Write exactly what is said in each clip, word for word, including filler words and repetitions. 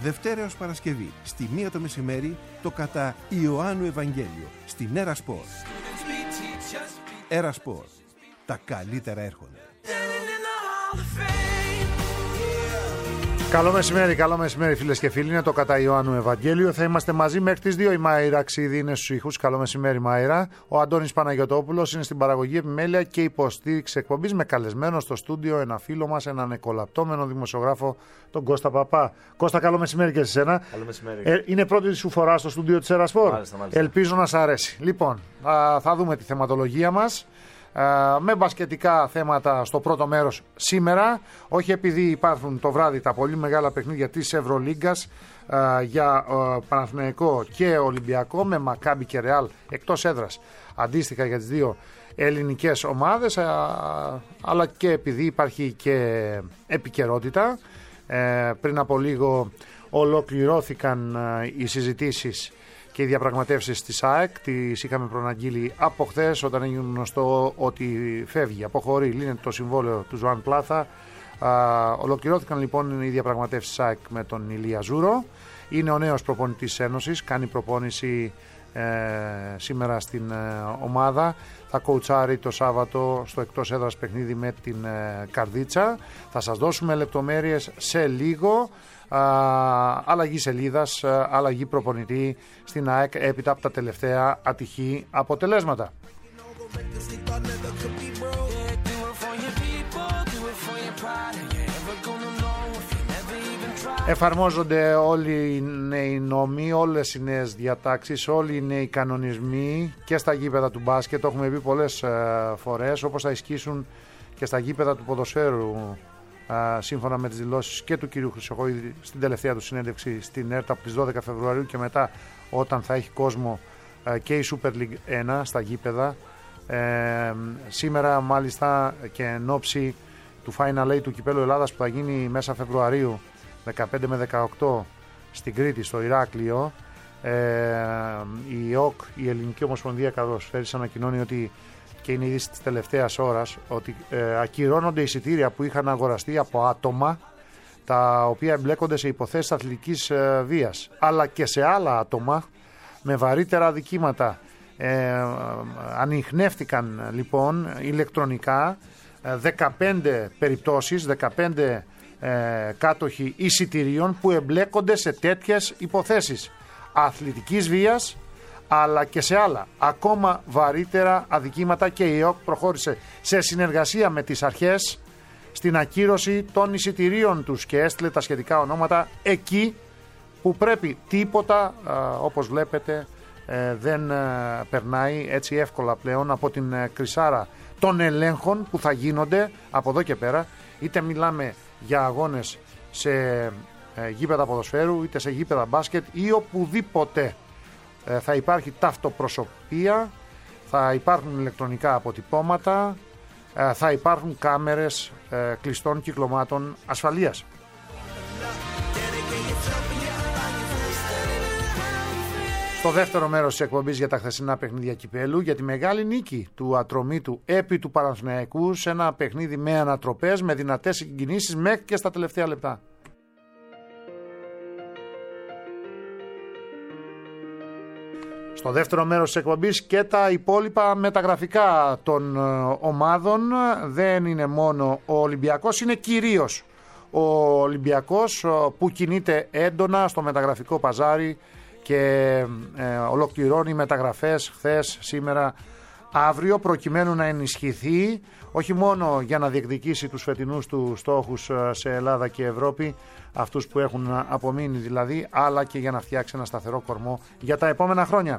Δευτέρα έως Παρασκευή, στη μία το μεσημέρι, το κατά Ιωάννου Ευαγγέλιο, στην Έρα Σπορ. Έρα Σπορ. Τα καλύτερα έρχονται. Καλό μεσημέρι, καλό μεσημέρι φίλες και φίλοι. Είναι το κατά Ιωάννου Ευαγγέλιο. Θα είμαστε μαζί μέχρι τις δύο. Η Μάιρα Ξίδη είναι στους ήχους. Καλό μεσημέρι, Μάιρα. Ο Αντώνης Παναγιωτόπουλος είναι στην παραγωγή, επιμέλεια και υποστήριξη εκπομπής, με καλεσμένο στο στούντιο ένα φίλο μας, έναν εκολαπτώμενο δημοσιογράφο, τον Κώστα Παπά. Κώστα, καλό μεσημέρι και σε σένα. Καλό μεσημέρι. Ε, είναι πρώτη σου φορά στο στούντιο της Έρα Σπορ. Μάλιστα, μάλιστα. Ελπίζω να σ' αρέσει. Λοιπόν, α, θα δούμε τη θεματολογία μας. Uh, με μπασκετικά θέματα στο πρώτο μέρος σήμερα, όχι επειδή υπάρχουν το βράδυ τα πολύ μεγάλα παιχνίδια της Ευρωλίγκας uh, για uh, Παναθηναϊκό και Ολυμπιακό, με Μακάμπι και Ρεάλ εκτός έδρας, αντίστοιχα για τις δύο ελληνικές ομάδες, uh, αλλά και επειδή υπάρχει και επικαιρότητα. Uh, πριν από λίγο ολοκληρώθηκαν uh, οι συζητήσεις και οι διαπραγματεύσεις της ΑΕΚ. Τις είχαμε προαναγγείλει από χθες, όταν έγινε γνωστό ότι φεύγει, αποχωρεί, λύνεται το συμβόλαιο του Ζωάν Πλάθα. Α, ολοκληρώθηκαν λοιπόν οι διαπραγματεύσεις της ΑΕΚ με τον Ηλία Ζούρο. Είναι ο νέος προπονητής της Ένωσης, κάνει προπόνηση ε, σήμερα στην ε, ομάδα. Θα κοουτσάρει το Σάββατο στο εκτός έδρας παιχνίδι με την ε, Καρδίτσα. Θα σας δώσουμε λεπτομέρειες σε λίγο. Uh, αλλαγή σελίδας, uh, αλλαγή προπονητή στην ΑΕΚ έπειτα από τα τελευταία ατυχή αποτελέσματα. Εφαρμόζονται όλοι οι νέοι νόμοι, όλες οι νέες διατάξεις, όλοι οι νέοι κανονισμοί και στα γήπεδα του μπάσκετ. Το έχουμε πει πολλές uh, φορές, όπως θα ισχύσουν και στα γήπεδα του ποδοσφαίρου, Uh, σύμφωνα με τις δηλώσεις και του κυρίου Χρυσοχοίδη στην τελευταία του συνέντευξη στην ΕΡΤ από τις δώδεκα Φεβρουαρίου και μετά, όταν θα έχει κόσμο uh, και η Super League ένα στα γήπεδα. Uh, σήμερα μάλιστα και εν όψη του Final Eight του Κυπέλλου Ελλάδας που θα γίνει μέσα Φεβρουαρίου δεκαπέντε με δεκαοκτώ στην Κρήτη, στο Ηράκλειο, uh, η ΕΟΚ, η Ελληνική Ομοσπονδία Καρδοσφαίρης, ανακοινώνει ότι, και είναι είδηση της τελευταίας ώρας, ότι ε, ακυρώνονται εισιτήρια που είχαν αγοραστεί από άτομα τα οποία εμπλέκονται σε υποθέσεις αθλητικής ε, βίας, αλλά και σε άλλα άτομα με βαρύτερα αδικήματα. Ε, ανιχνεύτηκαν λοιπόν ηλεκτρονικά ε, δεκαπέντε περιπτώσεις, δεκαπέντε ε, κάτοχοι εισιτηρίων που εμπλέκονται σε τέτοιες υποθέσεις αθλητικής βίας, αλλά και σε άλλα ακόμα βαρύτερα αδικήματα, και η ΕΟΚ προχώρησε σε συνεργασία με τις αρχές στην ακύρωση των εισιτηρίων τους και έστειλε τα σχετικά ονόματα εκεί που πρέπει. Τίποτα, όπως βλέπετε, δεν περνάει έτσι εύκολα πλέον από την κρυσάρα των ελέγχων που θα γίνονται από εδώ και πέρα, είτε μιλάμε για αγώνες σε γήπεδα ποδοσφαίρου, είτε σε γήπεδα μπάσκετ ή οπουδήποτε. Θα υπάρχει ταυτοπροσωπία, θα υπάρχουν ηλεκτρονικά αποτυπώματα, θα υπάρχουν κάμερες κλειστών κυκλωμάτων ασφαλείας. Στο δεύτερο μέρος της εκπομπής για τα χθεσινά παιχνίδια κυπέλου, για τη μεγάλη νίκη του Ατρωμίτου επί του Παναθηναϊκού σε ένα παιχνίδι με ανατροπές, με δυνατές συγκινήσεις μέχρι και στα τελευταία λεπτά. Στο δεύτερο μέρος της εκπομπής και τα υπόλοιπα μεταγραφικά των ομάδων. Δεν είναι μόνο ο Ολυμπιακός, είναι κυρίως ο Ολυμπιακός που κινείται έντονα στο μεταγραφικό παζάρι και ε, ολοκληρώνει μεταγραφές χθες, σήμερα, αύριο, προκειμένου να ενισχυθεί όχι μόνο για να διεκδικήσει τους φετινούς του στόχους σε Ελλάδα και Ευρώπη, αυτούς που έχουν απομείνει δηλαδή, αλλά και για να φτιάξει ένα σταθερό κορμό για τα επόμενα χρόνια.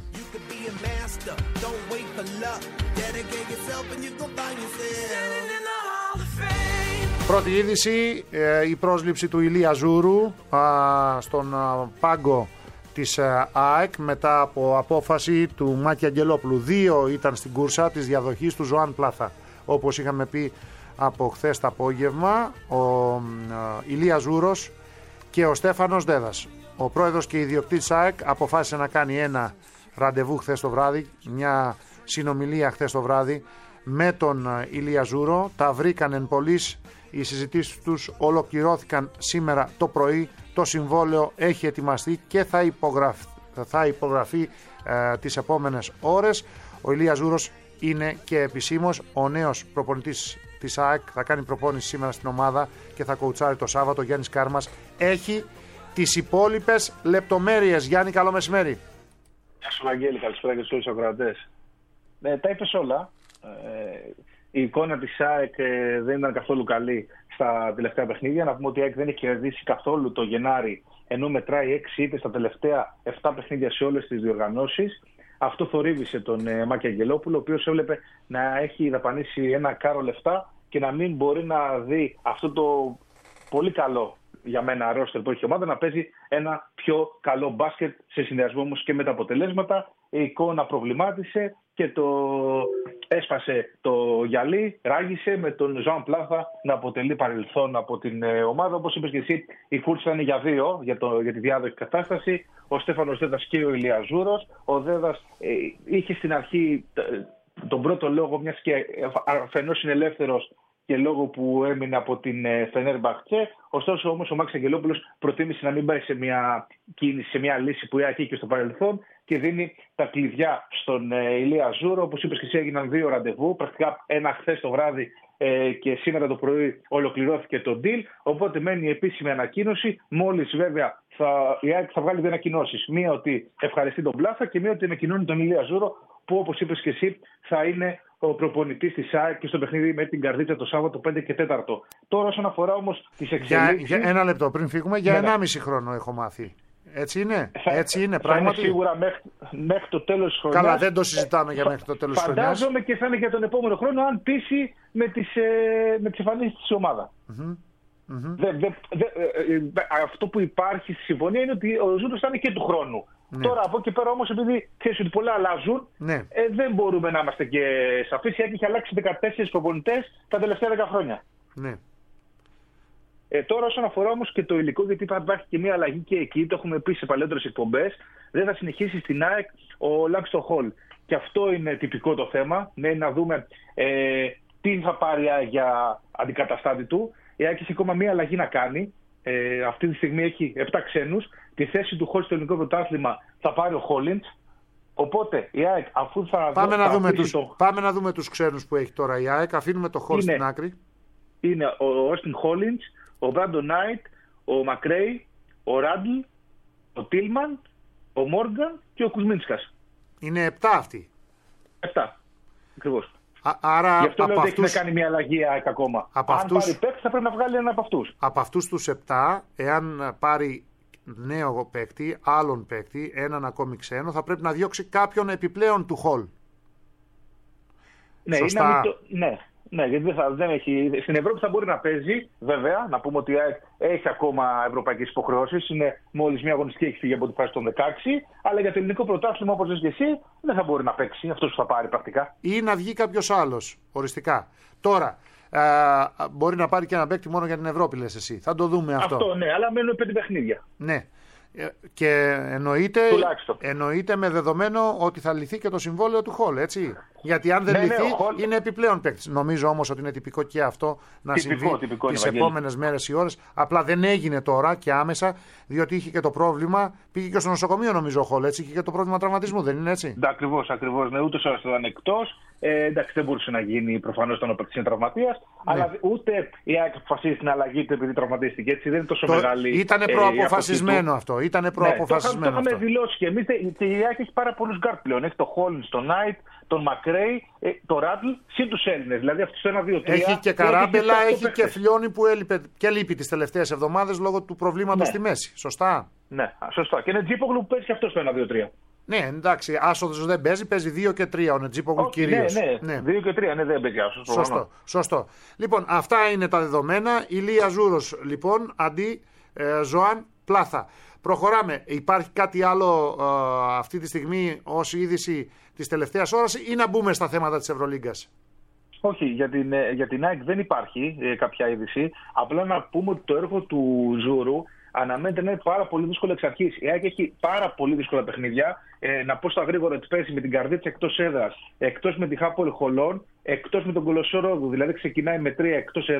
Πρώτη είδηση, η πρόσληψη του Ηλία Ζούρου στον πάγκο της ΑΕΚ μετά από απόφαση του Μάκη Αγγελόπουλου. Δύο ήταν στην κούρσα της διαδοχής του Ζωάν Πλάθα. Όπως είχαμε πει από χθες το απόγευμα, ο Ηλία Ζούρος και ο Στέφανος Δέδας. Ο πρόεδρος και ιδιοκτήτης ΑΕΚ αποφάσισε να κάνει ένα ραντεβού χθες το βράδυ, μια συνομιλία χθες το βράδυ με τον Ηλία Ζούρο. Τα βρήκαν εν πολλοίς Οι συζητήσεις τους ολοκληρώθηκαν σήμερα το πρωί. Το συμβόλαιο έχει ετοιμαστεί και θα υπογραφεί, θα υπογραφεί ε, τις επόμενες ώρες. Ο Ηλίας Ζούρος είναι και επισήμως ο νέος προπονητής της ΑΕΚ. Θα κάνει προπόνηση σήμερα στην ομάδα και θα κοουτσάρει το Σάββατο. Ο Γιάννης Κάρμας έχει τις υπόλοιπες λεπτομέρειες. Γιάννη, καλό μεσημέρι. Γεια σου Βαγγέλη, καλησπέρα και στους όλους τους ακροατές. Ε, τα είπες όλα. Ε, η εικόνα της ΑΕΚ ε, δεν ήταν καθόλου καλή στα τελευταία παιχνίδια. Να πούμε ότι η ΑΕΚ δεν έχει κερδίσει καθόλου το Γενάρη, ενώ μετράει έξι ήττες στα τελευταία επτά παιχνίδια σε όλες τις διοργανώσεις. Αυτό θορύβησε τον ε, Μάκη Αγγελόπουλο, ο οποίος έβλεπε να έχει δαπανίσει ένα κάρο λεφτά και να μην μπορεί να δει αυτό το πολύ καλό για μένα ρόστερ που έχει η ομάδα να παίζει ένα πιο καλό μπάσκετ σε συνδυασμό όμως και με τα αποτελέσματα. Η εικόνα προβλημάτισε και το έσπασε το γυαλί, ράγισε με τον Ζωάν Πλάθα να αποτελεί παρελθόν από την ομάδα. Όπως είπες και εσύ, η κούρση ήταν για δύο για, το, για τη διάδοχη κατάσταση. Ο Στέφανος Δέδας και ο Ηλίας Ζούρος. Ο Δέδας ε, είχε στην αρχή ε, τον πρώτο λόγο, μιας και αφενός είναι ελεύθερος και λόγω που έμεινε από την Φενέρμπαχτσε. Ωστόσο όμως ο Μάκης Αγγελόπουλος προτίμησε να μην πάει σε μια κίνηση, σε μια λύση που είχε και στο παρελθόν και δίνει τα κλειδιά στον ε, Ηλία Ζούρο. Όπως είπες και εσύ, έγιναν δύο ραντεβού, πρακτικά ένα χθες το βράδυ ε, και σήμερα το πρωί ολοκληρώθηκε το deal. Οπότε μένει η επίσημη ανακοίνωση. Μόλις βέβαια θα, η ΑΕΚ θα βγάλει δύο ανακοινώσεις. Μία ότι ευχαριστεί τον Πλάθα και μία ότι ανακοινώνει τον Ηλία Ζούρο, που όπως είπες και εσύ θα είναι ο προπονητής της ΑΕΚ και στο παιχνίδι με την Καρδίτσα το Σάββατο πέντε και τέταρτο. Τώρα όσον αφορά όμως τις εξελίξεις... Για, για ένα λεπτό πριν φύγουμε, για ναι, ενάμιση χρόνο έχω μάθει. Έτσι είναι, θα, έτσι είναι θα πράγματι. Είναι σίγουρα μέχρι, μέχρι το τέλος της χρονιάς. Καλά, δεν το συζητάμε για μέχρι το τέλος της χρονιάς. Φαντάζομαι και θα είναι για τον επόμενο χρόνο αν πείσει με τις, ε, με τις εμφανίσεις της ομάδα. Mm-hmm. Mm-hmm. Δε, δε, δε, ε, ε, αυτό που υπάρχει στη συμφωνία είναι ότι ο Ζούρος θα είναι και του χρόνου. Ναι. Τώρα από εκεί πέρα όμως, επειδή ξέρεις ότι πολλά αλλάζουν, ναι. ε, δεν μπορούμε να είμαστε και σαφείς. Η ΑΕΚ έχει αλλάξει δεκατέσσερις προπονητές τα τελευταία δέκα χρόνια. Ναι. Ε, τώρα όσον αφορά όμως και το υλικό, γιατί υπάρχει και μια αλλαγή και εκεί, το έχουμε πει σε παλαιότερες εκπομπές, δεν θα συνεχίσει στην ΑΕΚ ο Λάξτον Χολ. Και αυτό είναι τυπικό το θέμα, ναι, να δούμε ε, τι θα πάρει για αντικαταστάτη του. Η ΑΕΚ έχει ακόμα μια αλλαγή να κάνει. Ε, αυτή τη στιγμή έχει επτά ξένους. Τη θέση του Χολ στο ελληνικό πρωτάθλημα θα πάρει ο Χόλιντς. Οπότε η ΑΕΚ, αφού θα πάμε, δω, να θα δούμε τους, το... πάμε να δούμε τους ξένους που έχει τώρα η ΑΕΚ. Αφήνουμε το Χολ στην άκρη. Είναι ο Όστιν Χόλιντς, ο Μπράντον Νάιτ, ο Μακρέι, ο Ράντλ, ο Τίλμαν, ο Μόργαν και ο Κουσμίνσκας. Είναι επτά αυτοί. Επτά, ακριβώς. Α, άρα γι' αυτό από λέω ότι αυτούς... έχει να κάνει μια αλλαγή ακόμα. Από αν αυτούς... πάρει παίκτη θα πρέπει να βγάλει ένα από αυτούς. Από αυτούς τους επτά, εάν πάρει νέο παίκτη, άλλον παίκτη, έναν ακόμη ξένο, θα πρέπει να διώξει κάποιον επιπλέον του Χολ. Ναι, Σωστά. Είναι το... ναι. Ναι, γιατί δεν θα, δεν έχει... Στην Ευρώπη θα μπορεί να παίζει, βέβαια. Να πούμε ότι έχει ακόμα ευρωπαϊκές υποχρεώσεις. Είναι μόλις μια αγωνιστική, έχει φύγει από τη φάση των δεκαέξι. Αλλά για το ελληνικό πρωτάθλημα, όπως λες και εσύ, δεν θα μπορεί να παίξει αυτός που θα πάρει πρακτικά. Ή να βγει κάποιος άλλος, οριστικά. Τώρα, ε, μπορεί να πάρει και ένα παίκτη μόνο για την Ευρώπη, λες εσύ. Θα το δούμε αυτό. Αυτό, ναι, αλλά μένουν πέντε παιχνίδια. Ναι. Και εννοείται, εννοείται με δεδομένο ότι θα λυθεί και το συμβόλαιο του Χολ, έτσι. Γιατί αν δεν ναι, λυθεί, ναι, Χολ... είναι επιπλέον παίκτης. Νομίζω όμως ότι είναι τυπικό και αυτό να τυπικό, συμβεί τυπικό, τις επόμενες μέρες ή ώρες. Απλά δεν έγινε τώρα και άμεσα, διότι είχε και το πρόβλημα. Πήγε και στο νοσοκομείο, νομίζω, ο Χολ, έτσι. Είχε και το πρόβλημα τραυματισμού, δεν είναι έτσι. Ναι, ακριβώς, ακριβώς. Ναι, ούτως ώρας ήταν εκτός. Ε, εντάξει, δεν μπορούσε να γίνει προφανώς όταν ο παίκτης είναι τραυματίας. Ναι. Αλλά ούτε η ΑΕΚ αποφασίζει την αλλαγή του επειδή τραυματίστηκε. Έτσι δεν είναι τόσο το... μεγάλη. Ήτανε προαποφασισμένο ε, αυτό. Ήτανε προαποφασισμένο. Ναι, το είχαμε δηλώσει και εμείς. Και η ΑΕΚ έχει πάρα πολλούς γκάρτ πλέον. Έχει το Χόλινς, τον Νάιτ, τον Μακρέι, το Ράντλ, συν τους Έλληνες. Δηλαδή αυτούς ένα, δύο, τρία. Έχει και Καράμπελα, έχει, έχει και Φλιώνη που έλειπε και λείπει τις τελευταίες εβδομάδες λόγω του προβλήματος ναι. στη μέση. Σωστά. Ναι, σωστά. Και είναι Τζίπογλου που παίζει και αυτό στο ένα, δύο, τρία. Ναι, εντάξει, άσοδος δεν παίζει, παίζει δύο και τρία ο Νετζίπογλου κυρίως. Ναι, ναι, ναι, δύο και τρία, ναι, δεν παίζει άσοδος. Σωστό, σωστό. Λοιπόν, αυτά είναι τα δεδομένα. Ηλία Ζούρος, λοιπόν, αντί ε, Ζωάν Πλάθα. Προχωράμε. Υπάρχει κάτι άλλο ε, αυτή τη στιγμή ως είδηση της τελευταίας ώρας ή να μπούμε στα θέματα της Ευρωλίγκας? Όχι, για την, για την ΑΕΚ δεν υπάρχει ε, κάποια είδηση. Απλά να πούμε ότι το έργο του Ζούρου αναμένεται να είναι πάρα πολύ δύσκολο εξ αρχής. Η ΑΕΚ έχει πάρα πολύ δύσκολα παιχνίδια. Ε, να πω στα γρήγορα ότι παίζει με την Καρδίτσα εκτός έδρας, εκτός με τη Χάπολ Χολών, εκτός με τον Κολοσσό Ρόδου. Δηλαδή ξεκινάει με τρία εκτός έδρας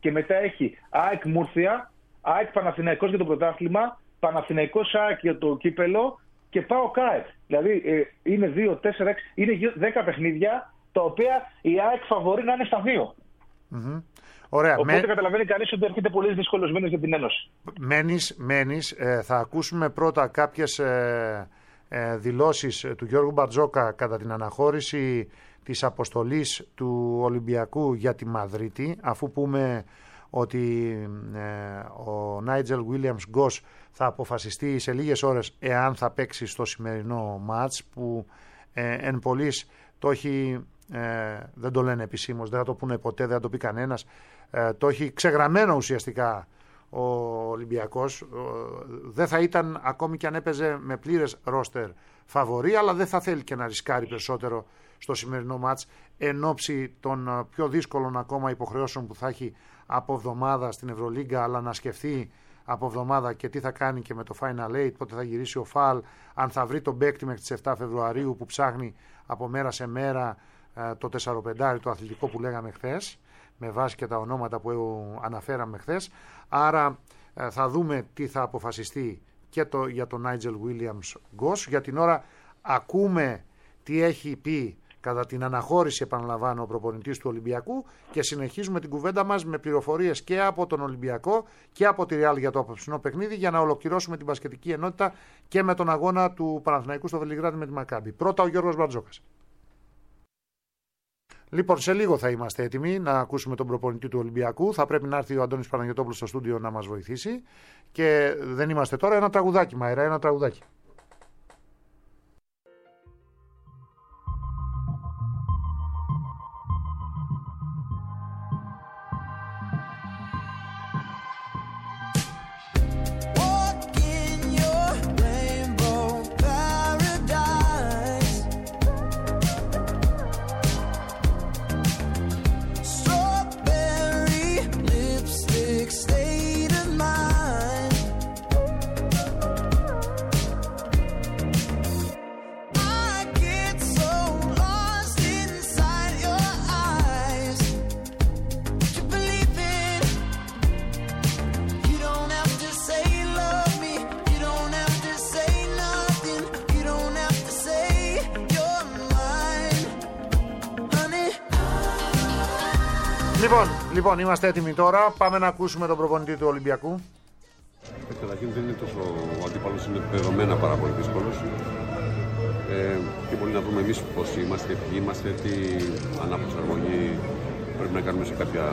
και μετά έχει ΑΕΚ Μούρθια, ΑΕΚ Παναθηναϊκός για το πρωτάθλημα, Παναθηναϊκός ΑΕΚ για το κύπελο και ΠΑΟΚ ΑΕΚ. Δηλαδή ε, είναι δύο, τέσσερα, έξι, είναι δέκα παιχνίδια τα οποία η ΑΕΚ φαβορεί να είναι στα δύο. Mm-hmm. Ωραία. Οπότε Με... καταλαβαίνει κανείς ότι έρχεται πολύ δύσκολος μήνες για την Ένωση. Μένεις, μένεις. Ε, θα ακούσουμε πρώτα κάποιες ε, ε, δηλώσεις του Γιώργου Μπαρτζόκα κατά την αναχώρηση της αποστολής του Ολυμπιακού για τη Μαδρίτη, αφού πούμε ότι ε, ο Νάιτζελ Βίλιαμς Γκος θα αποφασιστεί σε λίγες ώρες εάν θα παίξει στο σημερινό μάτς, που ε, εν πολλοίς το έχει, ε, δεν το λένε επισήμως, δεν θα το πούνε ποτέ, δεν θα το πει κανένας, ε, το έχει ξεγραμμένο ουσιαστικά ο Ολυμπιακός. Δεν θα ήταν, ακόμη και αν έπαιζε με πλήρες ρόστερ, φαβορί, αλλά δεν θα θέλει και να ρισκάρει περισσότερο στο σημερινό μάτς εν ώψη των πιο δύσκολων ακόμα υποχρεώσεων που θα έχει από εβδομάδα στην Ευρωλίγκα, αλλά να σκεφτεί από εβδομάδα και τι θα κάνει και με το Final Eight, πότε θα γυρίσει ο Φαλ, αν θα βρει τον παίκτη μέχρι τις επτά Φεβρουαρίου που ψάχνει από μέρα σε μέρα το τεσσαροπεντάρι, το αθλητικό που λέγαμε χθες, με βάση και τα ονόματα που αναφέραμε χθες. Άρα θα δούμε τι θα αποφασιστεί και το, για τον Νάιτζελ Βίλιαμς Γκος. Για την ώρα ακούμε τι έχει πει κατά την αναχώρηση, επαναλαμβάνω, ο προπονητής του Ολυμπιακού, και συνεχίζουμε την κουβέντα μας με πληροφορίες και από τον Ολυμπιακό και από τη Ρεάλ για το απόψινό παιχνίδι, για να ολοκληρώσουμε την μπασκετική ενότητα και με τον αγώνα του Παναθηναϊκού στο Βελιγράδι με τη Μακάμπι. Πρώτα ο Γιώργος Μπαρτζόκας. Λοιπόν, σε λίγο θα είμαστε έτοιμοι να ακούσουμε τον προπονητή του Ολυμπιακού. Θα πρέπει να έρθει ο Αντώνης Παναγιωτόπουλος στο στούντιο να μας βοηθήσει. Και δεν είμαστε τώρα. Ένα τραγουδάκι, Μαϊρά, ένα τραγουδάκι. Λοιπόν, λοιπόν, είμαστε έτοιμοι τώρα. Πάμε να ακούσουμε τον προπονητή του Ολυμπιακού. Καταρχήν δεν είναι τόσο, ο αντίπαλος είναι δεδομένα πάρα πολύ δύσκολος. Ε, και μπορεί να δούμε εμείς πώς είμαστε, ποιοι είμαστε, τι αναπροσαρμογή πρέπει να κάνουμε σε κάποια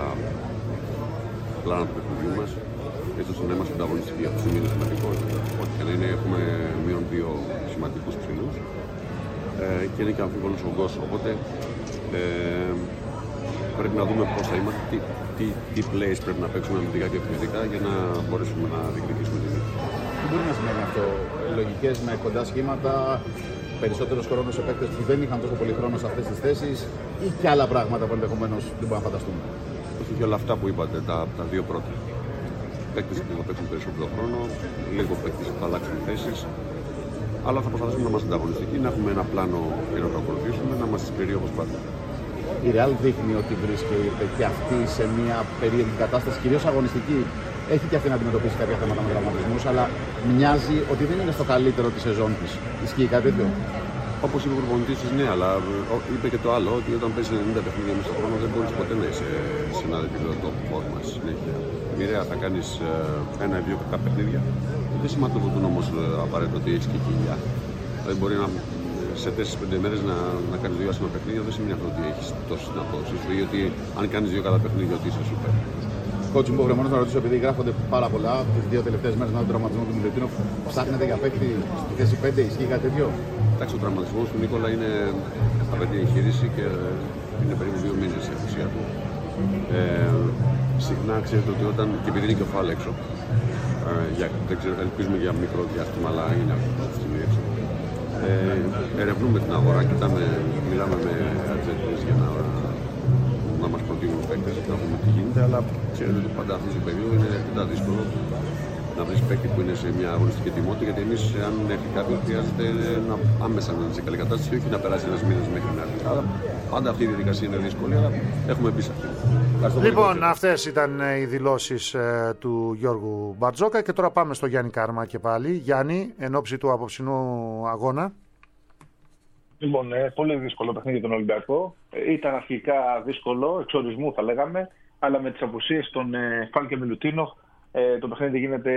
πλάνα του παιχνιδιού μας, έτσι ώστε να είμαστε ανταγωνιστικοί. Αυτό είναι σημαντικό. Ό,τι και να είναι, έχουμε μείον δύο σημαντικούς ψηλούς ε, και είναι και αμφίβολος ο Γκος. Οπότε ε, πρέπει να δούμε πώς θα είμαστε, τι, τι, τι plays πρέπει να παίξουμε αμυντικά και επιθετικά για να μπορέσουμε να διεκδικήσουμε τη νίκη. Τι μπορεί να σημαίνει αυτό, λογικές με κοντά σχήματα, περισσότερος χρόνος σε παίκτες που δεν είχαν τόσο πολύ χρόνο σε αυτές τις θέσεις, ή και άλλα πράγματα που ενδεχομένως δεν μπορούμε να φανταστούμε? Όχι, και όλα αυτά που είπατε, τα, τα δύο πρώτα. Παίκτες που θα παίξουν περισσότερο χρόνο, λίγο παίκτες που θα αλλάξουν θέσεις. Αλλά θα προσπαθήσουμε να είμαστε ανταγωνιστικοί, να έχουμε ένα πλάνο για να το ακολουθήσουμε, να είμαστε σκληροί όπως πάντα. Η Real δείχνει ότι βρίσκεται και αυτή σε μια περίεργη κατάσταση, κυρίως αγωνιστική. Έχει και αυτή να αντιμετωπίσει κάποια θέματα με τραυματισμούς, αλλά μοιάζει ότι δεν είναι στο καλύτερο τη σεζόν της. Ισχύει κάτι τέτοιο? Όπως είπε ο προπονητής της, ναι, αλλά είπε και το άλλο, ότι όταν παίζεις ενενήντα παιχνίδια μέσα στον χρόνο δεν μπορείς ποτέ να είσαι σε ένα επίπεδο top forma συνέχεια. Μοιραία θα κάνεις ένα ή δύο κακά παιχνίδια. Δεν σηματοδοτούν όμως απαραίτητο ότι έχεις και κοιλιά. Δηλαδή μπορεί να σε τέσσερις πέντε μέρες να, να κάνεις δύο άσχημα παιχνίδια, δεν σημαίνει αυτό ότι έχεις τόσες δυνατότητες. Ή ότι αν κάνεις δύο καλά παιχνίδια, ότι είσαι super. Κότσι μου, πρέπει να ρωτήσω, επειδή γράφονται πάρα πολλά τις δύο τελευταίες μέρες με τον τραυματισμό του Μιλουτίνοφ, ψάχνετε για παίκτη στη θέση πέντε, ισχύει κάτι τέτοιο? Εντάξει, ο τραυματισμός του Νίκολα είναι απαιτεί εγχείρηση και είναι περίπου δύο μήνες η απουσία του. Ε, συχνά ξέρετε ότι όταν, και επειδή είναι και ο Φάλ έξω, ε, για, δεν ξέρω, ελπίζουμε για μικρό διάστημα, αλλά είναι αυτή τη στιγμή έξω. Ε, ερευνούμε την αγορά, κοιτάμε, μιλάμε με ατζέντες για να, να μας προτείνουν παίκτες, να δούμε τι γίνεται, αλλά ξέρετε ότι πάντα αυτή η περίοδο είναι αρκετά δύσκολο. να βρει παίκτη που είναι σε μια αγωνιστική ετοιμότητα. Γιατί εμείς, αν έρθει κάποιον, χρειάζεται να, άμεσα να είναι σε καλή κατάσταση, όχι να περάσει ένα μήνα μέχρι να έρθει. Άρα, πάντα αυτή η διαδικασία είναι δύσκολη, αλλά έχουμε μπει σε αυτή. Λοιπόν, αυτές ήταν οι δηλώσεις ε, του Γιώργου Μπαρτζόκα και τώρα πάμε στο Γιάννη Κάρμα και πάλι. Γιάννη, εν ώψη του απόψινού αγώνα. Λοιπόν, ε, πολύ δύσκολο παιχνίδι για τον Ολυμπιακό. Ε, ήταν αρχικά δύσκολο, εξορισμού θα λέγαμε, αλλά με τις απουσίες των ε, Φάλ και Μιλουτίνοφ ε, το παιχνίδι γίνεται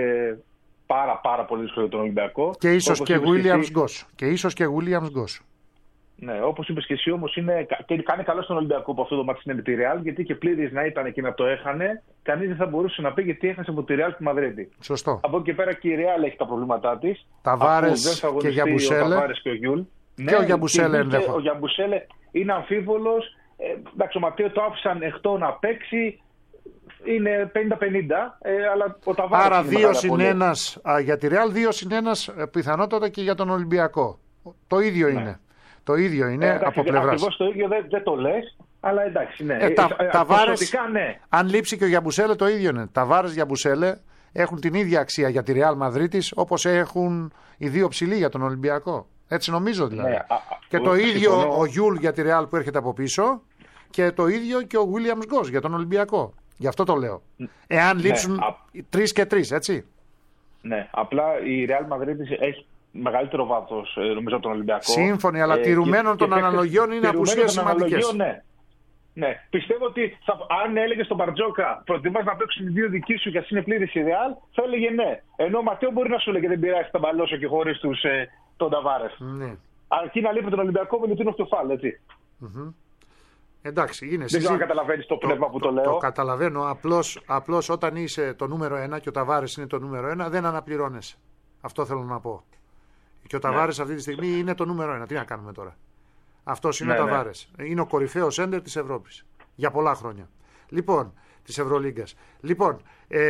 πάρα πάρα πολύ δύσκολο για τον Ολυμπιακό. Και ίσως και Williams Γκος. Και ίσως και Williams Γκος. Ναι, όπως είπες και εσύ, όμως είναι, και κάνει καλό στον Ολυμπιακό που αυτό το μάτι είναι με τη Ρεάλ, γιατί και πλήρης να ήταν και να το έχανε, κανείς δεν θα μπορούσε να πει γιατί έχασε από τη Ρεάλ στη Μαδρίτη. Σωστό. Από εκεί και πέρα και η Ρεάλ έχει τα προβλήματά της. Ταβάρες και Γιαμπουσέλε. Ο Ταβάρες και ο Γιούλ. Και ναι, ο Γιαμπουσέλε ενδέχομαι. Ο Γιαμπουσέλε είναι αμφίβολος. Ε, εντάξει, ο Ματέο το άφησαν εκτό να παίξει. Είναι πενήντα πενήντα, ε, αλλά ο Ταβάρες. Άρα δύο συν ένα για τη Ρεάλ, δύο συν ένα πιθανότατα και για τον Ολυμπιακό. Το ίδιο ναι. είναι. Το ίδιο είναι ε, από πλευράς. Ακριβώς το ίδιο δεν, δεν το λες, αλλά εντάξει, ναι. Ε, τα, ε, Ταβάρες, ναι. Αν λείψει και ο Γιαμπουσέλε, το ίδιο είναι. Ταβάρες, Γιαμπουσέλε έχουν την ίδια αξία για τη Ρεάλ Μαδρίτης όπως έχουν οι δύο ψηλοί για τον Ολυμπιακό. Έτσι νομίζω δηλαδή. Ναι, α, και α, το ίδιο συμφωνώ. Ο Γιούλ για τη Ρεάλ που έρχεται από πίσω και το ίδιο και ο Williams Γκος για τον Ολυμπιακό. Γι' αυτό το λέω. Εάν λείψουν ναι, τρεις και τρεις, έτσι. Ναι, απλά η Ρεάλ Μαδρίτης έχει μεγαλύτερο βάθος νομίζω από τον Ολυμπιακό. Σύμφωνοι, αλλά ε, τηρουμένων των αναλογιών είναι απουσίες σημαντικές. Ναι. Ναι. Πιστεύω ότι θα, αν έλεγε στον Μπαρτζόκα προτιμάς να παίξουν οι δύο δικοί σου γιατί είναι πλήρης η Ρεάλ, θα έλεγε ναι. Ενώ ο Ματέο μπορεί να σου έλεγε δεν πειράζει τα μπαλώσω και χωρίς τους ε, τον Ταβάρες. Ναι. Αρκεί να λείπει τον Ολυμπιακό με την Οφτοφάλ, έτσι. Mm-hmm. Εντάξει, είναι. Δεν ξέρω αν καταλαβαίνεις το πνεύμα το, που το, το λέω. Το καταλαβαίνω. Απλώς, απλώς όταν είσαι το νούμερο ένα και ο Ταβάρες είναι το νούμερο ένα, δεν αναπληρώνεσαι. Αυτό θέλω να πω. Και ο Ταβάρες ναι. αυτή τη στιγμή είναι το νούμερο ένα. Τι να κάνουμε τώρα. Αυτός είναι ναι, ο Ταβάρες. Ναι. Είναι ο κορυφαίος έντερ της Ευρώπης. Για πολλά χρόνια. Λοιπόν, της Ευρωλίγκας. Λοιπόν,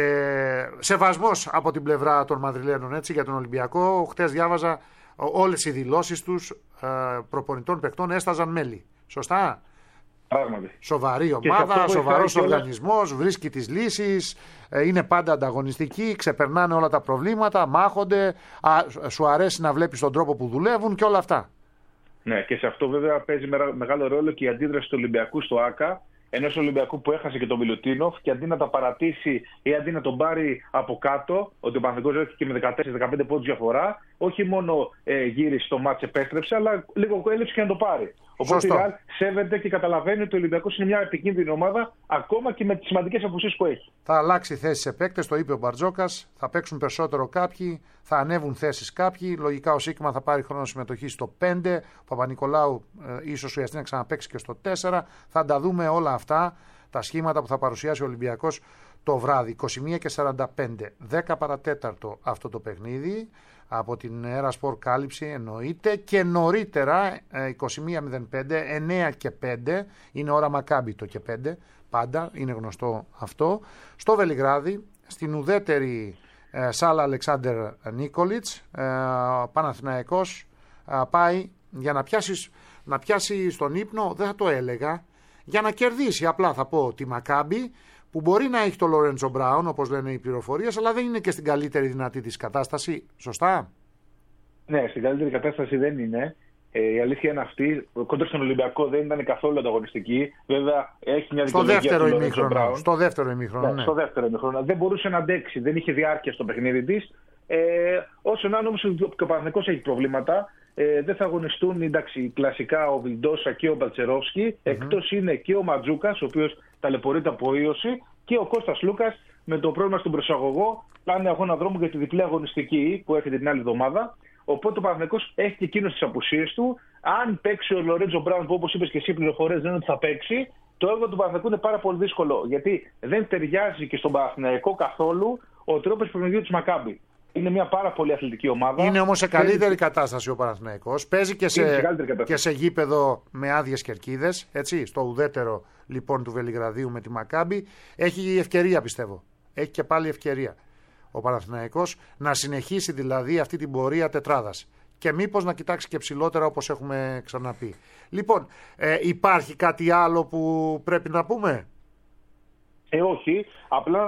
ε, σεβασμός από την πλευρά των Μαδριλένων έτσι, για τον Ολυμπιακό. Χτες διάβαζα όλες οι δηλώσεις τους ε, προπονητών παικτών έσταζαν μέλη. Σωστά. Πράγματι. Σοβαρή ομάδα, σοβαρός οργανισμός, βρίσκει τις λύσεις, είναι πάντα ανταγωνιστικοί, ξεπερνάνε όλα τα προβλήματα, μάχονται, α, σου αρέσει να βλέπεις τον τρόπο που δουλεύουν και όλα αυτά. Ναι, και σε αυτό βέβαια παίζει μεγάλο ρόλο και η αντίδραση του Ολυμπιακού στο ΆΚΑ, ενός Ολυμπιακού που έχασε και τον Μιλουτίνοφ και αντί να τα παρατήσει ή αντί να τον πάρει από κάτω, ότι ο Παναθηναϊκός έρχεται και με δεκατέσσερα δεκαπέντε πόντους διαφορά, όχι μόνο ε, γύρισε στο μάτς, επέστρεψε, αλλά λίγο έλειψε και να το πάρει. Οπότε η Ρεάλ σέβεται και καταλαβαίνει ότι ο Ολυμπιακός είναι μια επικίνδυνη ομάδα, ακόμα και με τις σημαντικές απουσίες που έχει. Θα αλλάξει θέση σε παίκτες, το είπε ο Μπαρτζόκας, θα παίξουν περισσότερο κάποιοι, θα ανέβουν θέσεις κάποιοι. Λογικά ο Σίγμα θα πάρει χρόνο συμμετοχή στο πέντε, ο Παπα-Νικολάου ε, ίσως χρειαστεί να ξαναπαίξει και στο τέσσερα. Θα τα δούμε όλα αυτά, τα σχήματα που θα παρουσιάσει ο Ολυμπιακός το βράδυ. είκοσι μία και σαράντα πέντε, δέκα παρατέταρτο αυτό το παιχνίδι. Από την Erasport κάλυψη εννοείται και νωρίτερα είκοσι μία μηδέν πέντε, εννέα και πέντε, είναι ώρα Μακάμπι το και πέντε, πάντα είναι γνωστό αυτό. Στο Βελιγράδι, στην ουδέτερη ε, Σάλα Αλεξάνδερ Νίκολιτς, ε, Παναθηναϊκός ε, πάει για να πιάσει, να πιάσει στον ύπνο, δεν θα το έλεγα, για να κερδίσει απλά θα πω τη Μακάμπι, που μπορεί να έχει το Λορέντζο Μπράουν, όπως λένε οι πληροφορίες, αλλά δεν είναι και στην καλύτερη δυνατή της κατάσταση. Σωστά. Ναι, στην καλύτερη κατάσταση δεν είναι. Ε, η αλήθεια είναι αυτή. Κόντρα στον Ολυμπιακό δεν ήταν καθόλου ανταγωνιστική. Βέβαια έχει μια στο δεύτερο ημίχρονο. Στο δεύτερο ημίχρονο. Ναι, ναι. Στο δεύτερο ημίχρονο. Δεν μπορούσε να αντέξει. Δεν είχε διάρκεια στο παιχνίδι της. Ε, όσο να είναι όμως και ο Παναθηναϊκός έχει προβλήματα. Ε, δεν θα αγωνιστούν εντάξει, κλασικά ο Βιλντόσα και ο Μπαλτσερόφσκι. Mm-hmm. Εκτός είναι και ο Ματζούκας, ο οποίος ταλαιπωρείται από ίωση, και ο Κώστας Λούκας με το πρόβλημα στον προσαγωγό. Πάνε αγώνα δρόμου για τη διπλή αγωνιστική που έρχεται την άλλη εβδομάδα. Οπότε ο Παναθηναϊκός έχει και εκείνος τις απουσίες του. Αν παίξει ο Λορέντζο Μπράουν, που όπως είπες και εσύ, πληροφορίες λένε ότι θα παίξει, το έργο του Παναθηναϊκού είναι πάρα πολύ δύσκολο. Γιατί δεν ταιριάζει και στον Παναθηναϊκό καθόλου ο τρόπος παιχνιδιού της Μακάμπι. Είναι μια πάρα πολύ αθλητική ομάδα. Είναι όμως σε καλύτερη κατάσταση ο Παναθηναϊκός. Παίζει και σε, και σε γήπεδο με άδειες κερκίδες. Έτσι, στο ουδέτερο λοιπόν του Βελιγραδίου με τη Μακάμπι. Έχει ευκαιρία, πιστεύω. Έχει και πάλι ευκαιρία ο Παναθηναϊκός να συνεχίσει δηλαδή αυτή την πορεία τετράδας. Και μήπως να κοιτάξει και ψηλότερα, όπως έχουμε ξαναπεί. Λοιπόν, ε, υπάρχει κάτι άλλο που πρέπει να πούμε? Ε, όχι. Απλά να,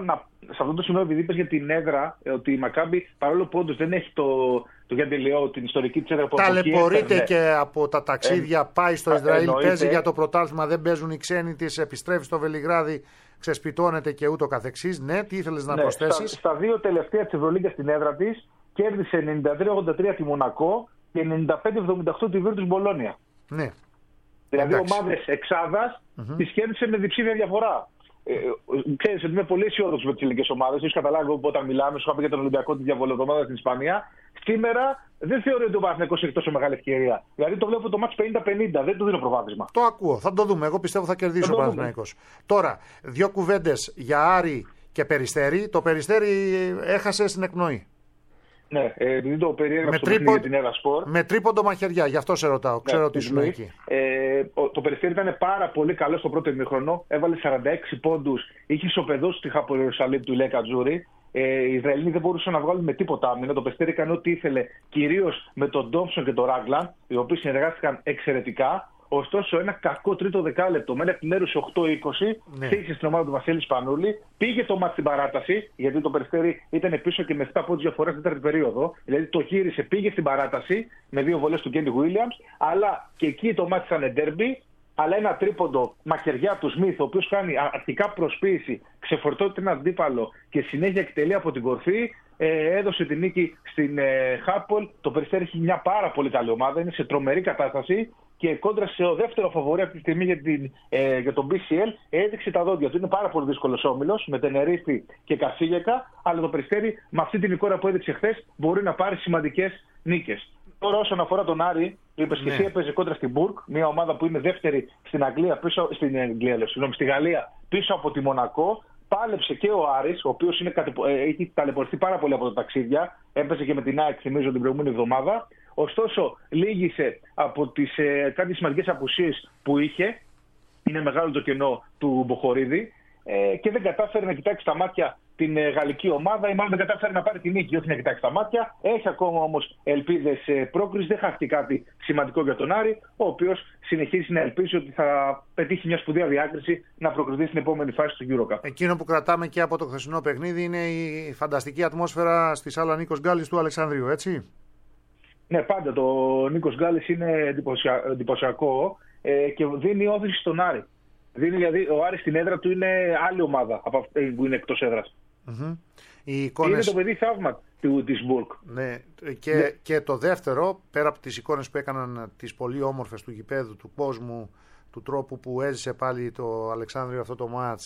σε αυτό το σημείο, επειδή είπες για την έδρα, ότι η Μακάμπι, παρόλο που όντως δεν έχει το, το Γιάννη Τελειό, την ιστορική της έδρα που ταλαιπωρείται και από τα ταξίδια, ε, πάει στο Ισραήλ, εννοείται, παίζει για το πρωτάθλημα, δεν παίζουν οι ξένοι της, επιστρέφει στο Βελιγράδι, ξεσπιτώνεται και ούτω καθεξής. Ναι, τι ήθελες να ναι, προσθέσεις? Στα, στα δύο τελευταία της Ευρωλίγκα στην έδρα της, κέρδισε ενενήντα τρία ογδόντα τρία τη Μονακό και ενενήντα πέντε εβδομήντα οκτώ τη Βίρτους Μπολόνια. Ναι. Δηλαδή ομάδες εξάδας mm-hmm. τις κέρδισε με διψήφια διαφορά. Ε, ξέρεις ότι είμαι πολύ αισιόδοξος με τις ελληνικές ομάδες. Έχεις καταλάβει όταν μιλάμε, σου είχα πει για τον Ολυμπιακό τη διαβολοβδομάδα στην Ισπανία. Σήμερα δεν θεωρώ ότι ο Παναθηναϊκός έχει τόσο μεγάλη ευκαιρία. Δηλαδή το βλέπω το μάτς πενήντα πενήντα, δεν του δίνω προβάδισμα. Το ακούω, θα το δούμε. Εγώ πιστεύω θα κερδίσει ο Παναθηναϊκός. Τώρα, δύο κουβέντες για Άρη και Περιστέρι. Το Περιστέρι έχασε στην εκπνοή. Ναι, επειδή το περιέγραψε το παιχνίδι για την Έδα Σπορ. Με τρίποντο μαχαιριά, γι' αυτό σε ρωτάω. Ξέρω ναι, ότι ήσουν εκεί. Ε, το Περιστέρι ήταν πάρα πολύ καλό στο πρώτο ημίχρονο. Έβαλε σαράντα έξι πόντους. Είχε ισοπεδώσει τη Χάπολ Ιερουσαλήμ του Ηλία Κατζούρη. Ε, οι Ισραηλοί δεν μπορούσαν να βγάλουν με τίποτα άμυνα. Το Περιστέρι έκανε ό,τι ήθελε, κυρίως με τον Ντόμψον και τον Ράγκλαν, οι οποίοι συνεργάστηκαν εξαιρετικά. Ωστόσο, ένα κακό τρίτο δεκάλεπτο με ένα επιμέρους οκτώ είκοσι ναι. Στήριξε στην ομάδα του Βασίλη Σπανούλη. Πήγε το μάτι στην παράταση, γιατί το Περιστέρι ήταν πίσω και με επτά πόντους διαφορά στην τέταρτη περίοδο. Δηλαδή το γύρισε, πήγε στην παράταση με δύο βολές του Κέντι Γουίλιαμς. Αλλά και εκεί το μάτι ήταν ντέρμπι. Αλλά ένα τρίποντο μαχαιριά του Σμιθ, ο οποίος κάνει αρχικά προσποίηση, ξεφορτώνει τον αντίπαλο και συνέχεια εκτελεί από την κορφή, ε, έδωσε την νίκη στην ε, Χάπολ. Το Περιστέρι έχει μια πάρα πολύ καλή ομάδα, είναι σε τρομερή κατάσταση και κόντρα σε ο δεύτερο φαβορί αυτή τη στιγμή για, την, ε, για τον μπι σι ελ έδειξε τα δόντια του. Είναι πάρα πολύ δύσκολος όμιλος με Τενερίφη και Κασίγιακα, αλλά το Περιστέρι με αυτή την εικόνα που έδειξε χθες μπορεί να πάρει σημαντικές νίκες. Τώρα, όσον αφορά τον Άρη, είπες και ναι. εσύ, έπαιζε κόντρα στην Μπουργκ, μια ομάδα που είναι δεύτερη στην Αγγλία, πίσω, στην Αγγλία, λέω, συγγνώμη, στη Γαλλία, πίσω από τη Μονακό. Πάλεψε και ο Άρης, ο οποίος είναι, έχει ταλαιπωρηθεί πάρα πολύ από τα ταξίδια. Έπαιζε και με την ΑΕΚ, θυμίζω, την προηγούμενη εβδομάδα. Ωστόσο, λύγησε από τις ε, κάποιες σημαντικές απουσίες που είχε. Είναι μεγάλο το κενό του Μποχορίδη ε, και δεν κατάφερε να κοιτάξει τα μάτια την ε, γαλλική ομάδα, ή μάλλον δεν κατάφερε να πάρει τη νίκη, όχι να κοιτάξει τα μάτια. Έχει ακόμα όμως ελπίδες ε, πρόκρισης, δεν χάθηκε κάτι σημαντικό για τον Άρη, ο οποίος συνεχίζει να ελπίζει ότι θα πετύχει μια σπουδαία διάκριση να προκριθεί στην επόμενη φάση του EuroCup. Εκείνο που κρατάμε και από το χθεσινό παιχνίδι είναι η φανταστική ατμόσφαιρα στη σάλα Νίκος Γκάλης του Αλεξανδρίου, έτσι. Ναι, πάντα το Νίκος Γκάλης είναι εντυπωσιακό ε, και δίνει όθηση στον Άρη. Δίνει, δηλαδή ο Άρης στην έδρα του είναι άλλη ομάδα από αυτή που είναι εκτός έδρας. Mm-hmm. Οι εικόνες... Είναι το παιδί θαύμα του, της Μπουργκ. Ναι. Και, ναι. και το δεύτερο, πέρα από τις εικόνες που έκαναν τις πολύ όμορφες του γηπέδου, του κόσμου, του τρόπου που έζησε πάλι το Αλεξάνδριο αυτό το μάτς,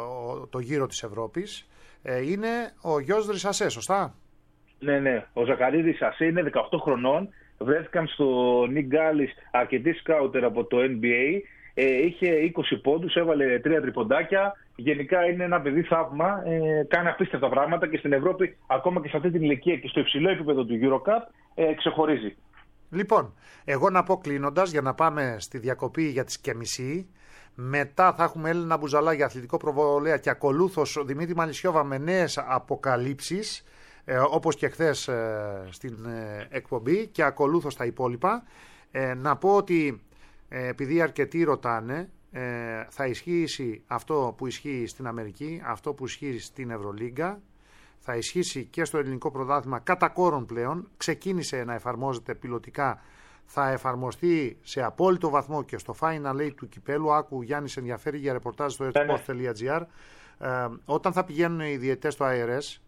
το γύρο της Ευρώπης, είναι ο γιος Ρισασέ, σωστά? Ναι, ναι. Ο Ζακαρίδης Ασέ είναι δεκαοκτώ χρονών. Βρέθηκαν στο Νίκ Γκάλης αρκετοί σκάουτερ από το N B A. Ε, είχε είκοσι πόντους, έβαλε τρία τριποντάκια. Γενικά είναι ένα παιδί θαύμα. Ε, κάνει απίστευτα πράγματα και στην Ευρώπη, ακόμα και σε αυτή την ηλικία και στο υψηλό επίπεδο του EuroCup, ε, ξεχωρίζει. Λοιπόν, εγώ να πω κλείνοντας, για να πάμε στη διακοπή για τις και μισή. Μετά θα έχουμε Έλληνα Μπουζαλά για αθλητικό προβολέα και ακολούθως Δημήτρη Μαλισσιόβα με νέες αποκαλύψεις. Ε, όπως και χθες ε, στην ε, εκπομπή, και ακολούθως τα υπόλοιπα. Ε, να πω ότι ε, επειδή αρκετοί ρωτάνε, ε, θα ισχύσει αυτό που ισχύει στην Αμερική, αυτό που ισχύει στην Ευρωλίγκα, θα ισχύσει και στο ελληνικό πρωτάθλημα κατά κόρον πλέον. Ξεκίνησε να εφαρμόζεται πιλωτικά, θα εφαρμοστεί σε απόλυτο βαθμό και στο Final Eight του κυπέλου. Άκου Γιάννης, ενδιαφέρει για ρεπορτάζ στο esports τελεία gr. Ε, όταν θα πηγαίνουν οι διαιτητές στο άι αρ ες,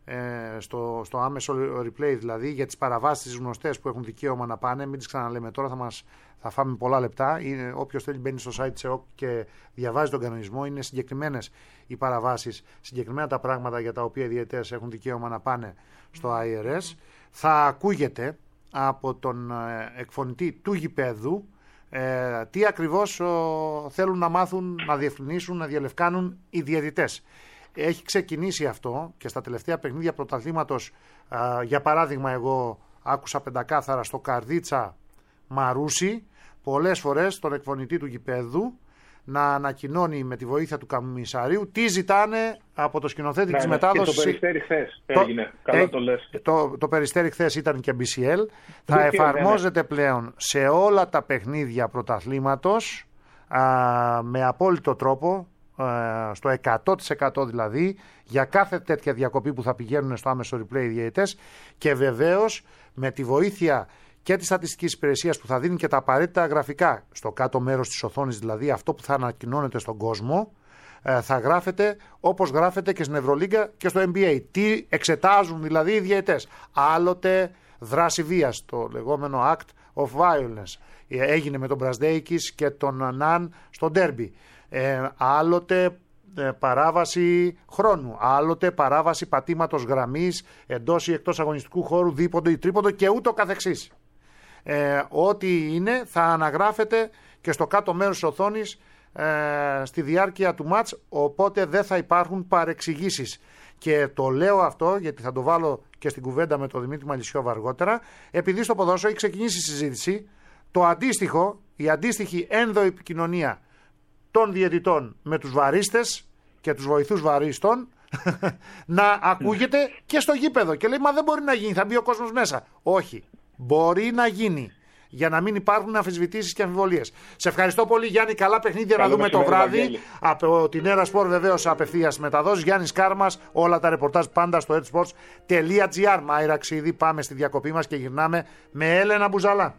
Στο, στο άμεσο replay, δηλαδή για τις παραβάσεις γνωστές που έχουν δικαίωμα να πάνε, μην τις ξαναλέμε τώρα, θα, μας, θα φάμε πολλά λεπτά. Είναι, όποιος θέλει μπαίνει στο site της ΕΟΚ και διαβάζει τον κανονισμό. Είναι συγκεκριμένες οι παραβάσεις, συγκεκριμένα τα πράγματα για τα οποία οι διαιτητές έχουν δικαίωμα να πάνε στο άι αρ ες. Θα ακούγεται από τον εκφωνητή του γηπέδου ε, τι ακριβώς ο, θέλουν να μάθουν, να διευκρινίσουν, να διαλευκάνουν οι διαιτητές. Έχει ξεκινήσει αυτό και στα τελευταία παιχνίδια πρωταθλήματος, για παράδειγμα, εγώ άκουσα πεντακάθαρα στο Καρδίτσα Μαρούσι πολλές φορές τον εκφωνητή του γηπέδου να ανακοινώνει με τη βοήθεια του Καμισαρίου τι ζητάνε από το σκηνοθέτη, ναι, της ναι, μετάδοσης. Και το Περιστέρι χθες έγινε, καλά ε, το λες. Το, το Περιστέρι χθες ήταν και μπι σι ελ. Θα εφαρμόζεται ναι, ναι. πλέον σε όλα τα παιχνίδια πρωταθλήματος α, με απόλυτο τρόπο. στο εκατό τοις εκατό δηλαδή για κάθε τέτοια διακοπή που θα πηγαίνουν στο άμεσο replay οι διαιτητές, και βεβαίως με τη βοήθεια και της στατιστικής υπηρεσίας που θα δίνει και τα απαραίτητα γραφικά στο κάτω μέρος της οθόνης, δηλαδή αυτό που θα ανακοινώνεται στον κόσμο, θα γράφεται όπως γράφεται και στην Ευρωλίγκα και στο N B A. Τι εξετάζουν δηλαδή οι διαιτητές? Άλλοτε δράση βίας, το λεγόμενο act of violence, έγινε με τον Μπρασδέικης και τον Ναν στο ντέρμπι. Ε, άλλοτε ε, παράβαση χρόνου, άλλοτε παράβαση πατήματος γραμμής εντός ή εκτός αγωνιστικού χώρου, δίποντο ή τρίποντο και ούτω καθεξής. Ε, ό,τι είναι θα αναγράφεται και στο κάτω μέρος της οθόνης ε, στη διάρκεια του μάτς, οπότε δεν θα υπάρχουν παρεξηγήσεις. Και το λέω αυτό γιατί θα το βάλω και στην κουβέντα με τον Δημήτρη Μαλισσιόβα αργότερα, επειδή στο ποδόσφαιρο έχει ξεκινήσει η συζήτηση το αντίστοιχο, η αντίστοιχη ενδοεπικοινωνία των διαιτητών με τους βαρίστες και τους βοηθούς βαρίστων να ακούγεται και στο γήπεδο. Και λέει, μα δεν μπορεί να γίνει, θα μπει ο κόσμος μέσα. Όχι, μπορεί να γίνει, για να μην υπάρχουν αμφισβητήσεις και αμφιβολίες. Σε ευχαριστώ πολύ, Γιάννη. Καλά παιχνίδια να δούμε το βράδυ. Από την Έρα Σπορ βεβαίως απευθείας μεταδόσεις. Γιάννης Κάρμας, όλα τα ρεπορτάζ πάντα στο edsports τελεία gr. Μάιρα Ξίδη, πάμε στη διακοπή μας και γυρνάμε με Έλενα Μπουζαλά.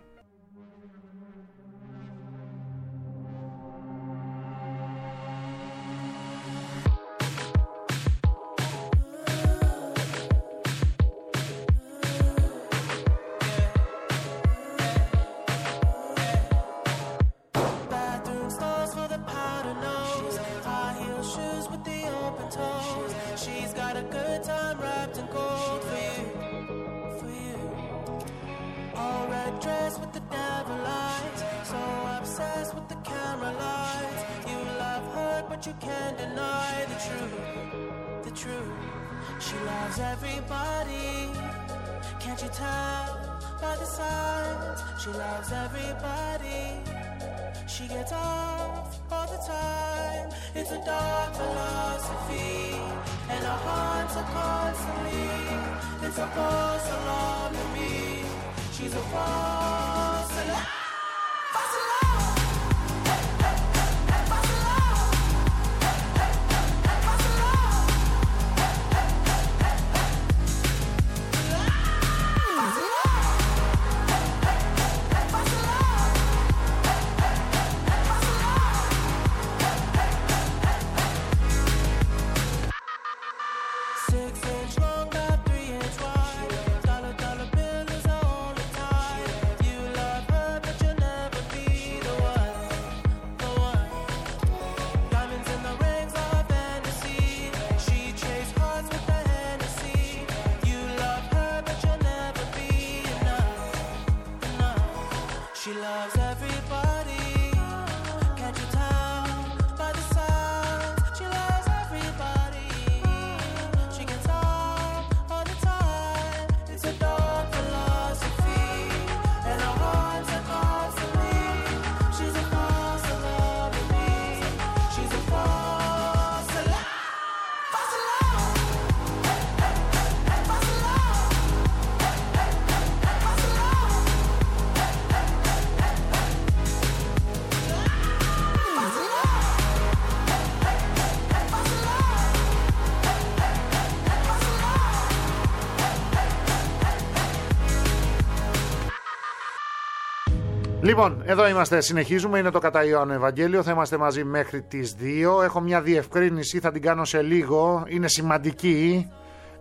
Λοιπόν, εδώ είμαστε, συνεχίζουμε, είναι το κατά Ιωάννου Ευαγγέλιο, θα είμαστε μαζί μέχρι τις δύο. Έχω μια διευκρίνηση, θα την κάνω σε λίγο, είναι σημαντική,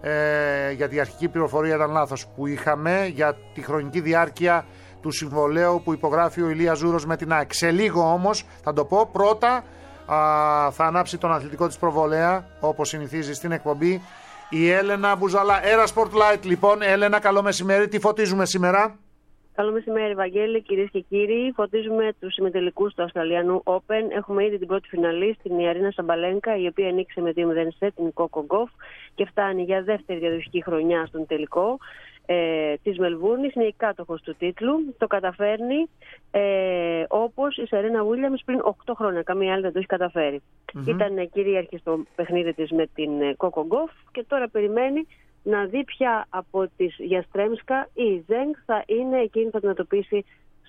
ε, γιατί η αρχική πληροφορία ήταν λάθος που είχαμε για τη χρονική διάρκεια του συμβολέου που υπογράφει ο Ηλίας Ζούρος με την ΑΕΚ. Σε λίγο όμως θα το πω, πρώτα α, θα ανάψει τον αθλητικό της προβολέα, όπως συνηθίζει στην εκπομπή, η Έλενα Μπουζαλά. Έρα Sport Light λοιπόν. Έλενα, καλό μεσημέρι, τι φωτίζουμε σήμερα? Καλό μεσημέρι, Βαγγέλη, κυρίες και κύριοι. Φωτίζουμε τους ημιτελικούς του Αυστραλιανού Open. Έχουμε ήδη την πρώτη φιναλή στην Ιαρίνα Σαμπαλένκα, η οποία νίκησε με δύο μηδέν σετ την Coco Gauff και φτάνει για δεύτερη διαδοχική χρονιά στον τελικό ε, της Μελβούρνης. Είναι η κάτοχος του τίτλου. Το καταφέρνει ε, όπως η Σερένα Βίλιαμς πριν οκτώ χρόνια. Καμία άλλη δεν το έχει καταφέρει. Mm-hmm. Ήταν κυρίαρχη στο παιχνίδι της με την Coco Gauff και τώρα περιμένει να δει ποια από τις Γιαστρέμσκα ή η Ζέγκ θα είναι εκείνη που θα αντιμετωπίσει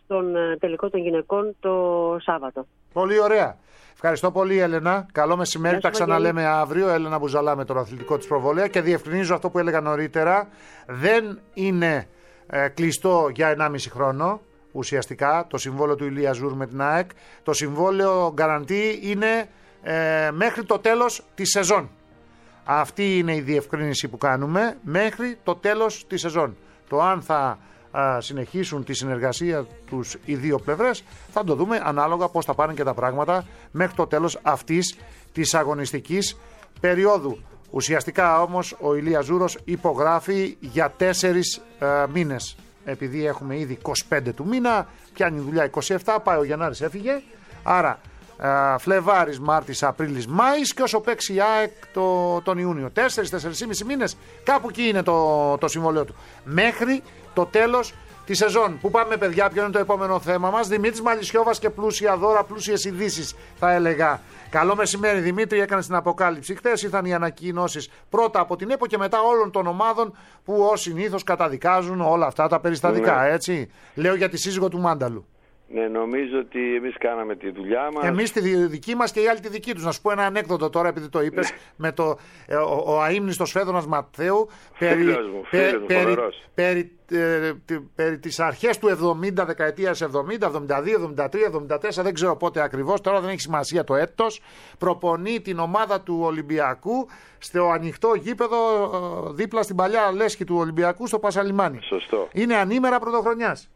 στον τελικό των γυναικών το Σάββατο. Πολύ ωραία. Ευχαριστώ πολύ, Έλενα. Καλό μεσημέρι. Τα ξαναλέμε αύριο. Έλενα Μπουζαλά με τον αθλητικό της προβολέα. Και διευκρινίζω αυτό που έλεγα νωρίτερα. Δεν είναι ε, κλειστό για ενάμιση χρόνο ουσιαστικά το συμβόλαιο του Ηλία Ζούρ με την ΑΕΚ. Το συμβόλαιο γκαραντί είναι ε, μέχρι το τέλος της σεζόν. Αυτή είναι η διευκρίνηση που κάνουμε μέχρι το τέλος της σεζόν. Το αν θα α, συνεχίσουν τη συνεργασία τους οι δύο πλευρές θα το δούμε ανάλογα πώς θα πάνε και τα πράγματα μέχρι το τέλος αυτής της αγωνιστικής περίοδου. Ουσιαστικά όμως ο Ηλίας Ζούρος υπογράφει για τέσσερις α, μήνες. Επειδή έχουμε ήδη είκοσι πέντε του μήνα, πιάνει δουλειά είκοσι επτά, πάει ο Γενάρης, έφυγε. Άρα Uh, Φλεβάρης, Μάρτης, Απρίλης, Μάης και όσο παίξει η ΑΕΚ το, τον Ιούνιο. Τέσσερις, τέσσερις και μισό μήνες, κάπου εκεί είναι το, το συμβόλαιο του. Μέχρι το τέλος τη σεζόν. Πού πάμε, παιδιά, ποιο είναι το επόμενο θέμα μας? Δημήτρης Μαλισιώβας και πλούσια δώρα, πλούσιες ειδήσεις, θα έλεγα. Καλό μεσημέρι, Δημήτρη. Έκανε την αποκάλυψη χθες. Ήρθαν οι ανακοινώσεις πρώτα από την ΕΠΟ και μετά όλων των ομάδων που ως συνήθως καταδικάζουν όλα αυτά τα περιστατικά. Ναι. Έτσι. Λέω για τη σύζυγο του Μάνταλου. Ναι, νομίζω ότι εμείς κάναμε τη δουλειά μας. Εμείς τη δική μας και οι άλλοι τη δική τους. Να σου πω ένα ανέκδοτο τώρα, επειδή το είπες, ναι. με το, ε, ο, ο αείμνηστος Φέδωνας Ματθαίου περί, μου, πε, μου, περί, περί, ε, περί τις αρχές του εβδομήντα, δεκαετίας εβδομήντα, εβδομήντα δύο, εβδομήντα τρία, εβδομήντα τέσσερα, δεν ξέρω πότε ακριβώς, τώρα δεν έχει σημασία το έτος, προπονεί την ομάδα του Ολυμπιακού στο ανοιχτό γήπεδο δίπλα στην παλιά λέσχη του Ολυμπιακού στο Πασαλιμάνι. Σωστό. Είναι ανήμερα πρωτοχρονιάς.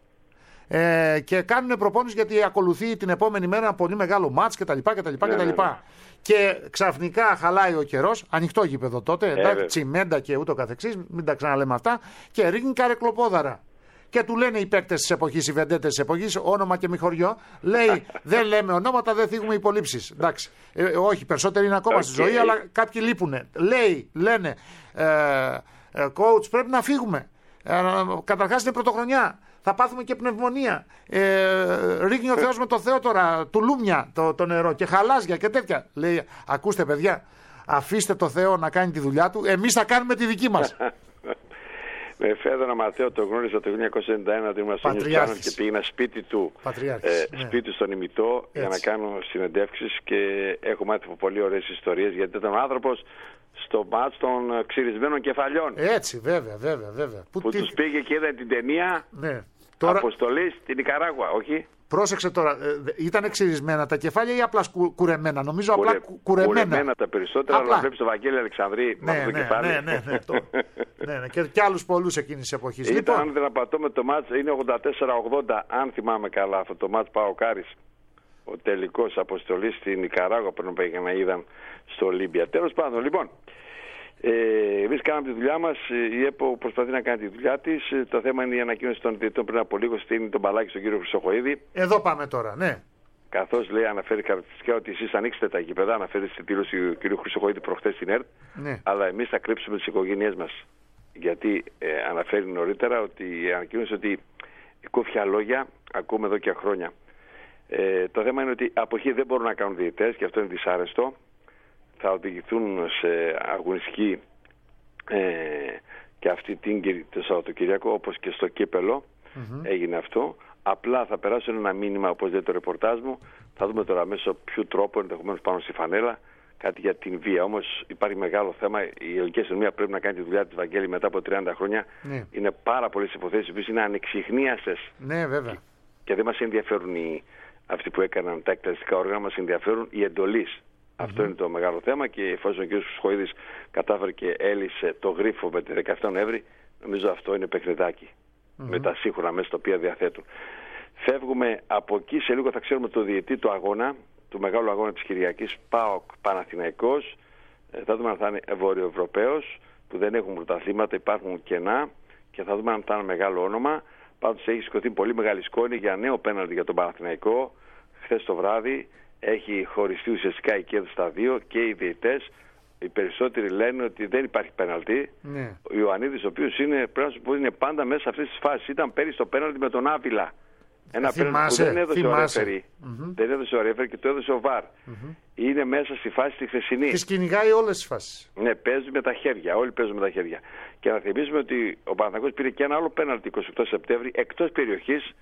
Ε, και κάνουν προπόνηση γιατί ακολουθεί την επόμενη μέρα ένα πολύ μεγάλο μάτς κτλ. κτλ, κτλ. Ναι, ναι, ναι. Και ξαφνικά χαλάει ο καιρός, ανοιχτό γήπεδο τότε, ε, εντάξει, τσιμέντα και ούτω καθεξής, μην τα ξαναλέμε αυτά, και ρίχνει καρεκλοπόδαρα. Και του λένε οι παίκτες της εποχής, οι βεντέτες της εποχής, όνομα και μη χωριό, λέει δεν λέμε ονόματα, δεν θίγουμε υπολείψεις. Εντάξει, ε, όχι, περισσότεροι είναι ακόμα okay. στη ζωή, αλλά κάποιοι λείπουνε. Λέει, λένε, ε, ε, coach, πρέπει να φύγουμε. Ε, καταρχάς είναι πρωτοχρονιά. Θα πάθουμε και πνευμονία. Ε, ρίχνει ο Θεός με το Θεό τώρα, τουλούμια το, το νερό και χαλάζια και τέτοια. Λέει, ακούστε παιδιά, αφήστε το Θεό να κάνει τη δουλειά του, εμείς θα κάνουμε τη δική μας. Με Φέδωνα Ματθαίο το γνώρισα το χίλια εννιακόσια ενενήντα ένα, ότι ήμουν στο Νιουκάνον και πήγαινα σπίτι του, ε, ναι. σπίτι στον ημιτό για να κάνω συνεντεύξεις και έχω μάθει πολύ ωραίες ιστορίες, γιατί ήταν ο άνθρωπος στο μάτς των ξυρισμένων κεφαλιών. Έτσι, βέβαια, βέβαια, βέβαια. Που, που τι... τους πήγε και είδαν την ταινία ναι. Τώρα... Αποστολή στην Νικαράγουα, όχι. Πρόσεξε τώρα, ε, ήταν ξυρισμένα τα κεφάλια ή απλά σκου, κουρεμένα? Νομίζω Κουρε... απλά κου, κουρεμένα. Κουρεμένα τα περισσότερα, απλά. Αλλά βλέπεις το Βαγγέλη Αλεξανδρή ναι, με αυτό το ναι, κεφάλι. Ναι, ναι, ναι, το... ναι, ναι. Και, και άλλους πολλούς εκείνης της εποχής. Ήταν, λοιπόν... αν δεν απατώ το μάτς, είναι ογδόντα τέσσερα ογδόντα, αν θυμάμαι καλά αυτό το μάτς Παοκάρης. Ο τελικός Αποστολή στην Νικαράγουα πριν πήγαν να είδαν στο Ολύμπια. Τέλος πάντων, λοιπόν. Ε, εμείς κάναμε τη δουλειά μας, η ΕΠΟ προσπαθεί να κάνει τη δουλειά της. Το θέμα είναι η ανακοίνωση των διαιτητών πριν από λίγο, στείνει τον μπαλάκι στον κύριο Χρυσοχοίδη. Εδώ πάμε τώρα, ναι. Καθώς λέει, αναφέρει χαρακτηριστικά ότι εσείς ανοίξετε τα γήπεδα, αναφέρει στην δήλωση του κύριου Χρυσοχοίδη προχθές στην ΕΡΤ, ναι. Αλλά εμείς θα κρύψουμε τις οικογένειές μας. Γιατί ε, αναφέρει νωρίτερα ότι ανακοίνωσε ότι κούφια λόγια ακούμε εδώ και χρόνια. Ε, το θέμα είναι ότι από εκεί δεν μπορούν να κάνουν διαιτητές και αυτό είναι δυσάρεστο. Θα οδηγηθούν σε αγωνιστική ε, και αυτή την το Σαββατοκυριακό, όπως και στο κύπελο mm-hmm. έγινε αυτό. Απλά θα περάσουν ένα μήνυμα, όπως λέει το ρεπορτάζ μου. Θα δούμε τώρα μέσω ποιου τρόπο, ενδεχομένως πάνω στη φανέλα, κάτι για την βία. όμως υπάρχει μεγάλο θέμα. Η ελληνική αστυνομία πρέπει να κάνει τη δουλειά της, Βαγγέλη, μετά από τριάντα χρόνια. Ναι. Είναι πάρα πολλές υποθέσεις που είναι ανεξιχνίαστες. Ναι, βέβαια. Και, και δεν μας ενδιαφέρουν οι, αυτοί που έκαναν τα εκτελεστικά όργανα, μας ενδιαφέρουν οι εντολείς. Mm-hmm. Αυτό είναι το μεγάλο θέμα και εφόσον ο κ. Χρυσοχοίδης κατάφερε και έλυσε το γρίφο με τη δεκαεφτά Νοέμβρη, νομίζω αυτό είναι παιχνιδάκι mm-hmm. με τα σύγχρονα μέσα τα οποία διαθέτουν. Φεύγουμε από εκεί, σε λίγο θα ξέρουμε το διαιτή του αγώνα, του μεγάλου αγώνα της Κυριακής, ΠΑΟΚ Παναθηναϊκός. Ε, θα δούμε αν θα είναι Βορειοευρωπαίος, που δεν έχουν πρωταθλήματα, υπάρχουν κενά, και θα δούμε αν θα είναι μεγάλο όνομα. Πάντως έχει σηκωθεί πολύ μεγάλη σκόνη για νέο πέναλτι για τον Παναθηναϊκό χθες το βράδυ. Έχει χωριστεί ουσιαστικά η κέρδη στα δύο και οι διαιτητές. Οι περισσότεροι λένε ότι δεν υπάρχει πέναλτι. Ναι. Ο Ιωαννίδης, ο οποίος είναι, πρέπει να σου πω, είναι πάντα μέσα σε αυτές τις φάσεις. Ήταν πέρυσι το πέναλτι με τον Άβυλα. Ένα πέναλτι που δεν έδωσε ο ρέφερι. Mm-hmm. Δεν έδωσε ο ρέφερι και το έδωσε ο Βαρ. Mm-hmm. Είναι μέσα στη φάση τη χθεσινή. Τις κυνηγάει όλες τις φάσεις. Ναι, παίζει με τα χέρια. Όλοι παίζουν με τα χέρια. Και να θυμίσουμε ότι ο Παναθηναϊκός πήρε και ένα άλλο πέναλτι εικοστή ογδόη Σεπτέμβρη εκτός περιοχής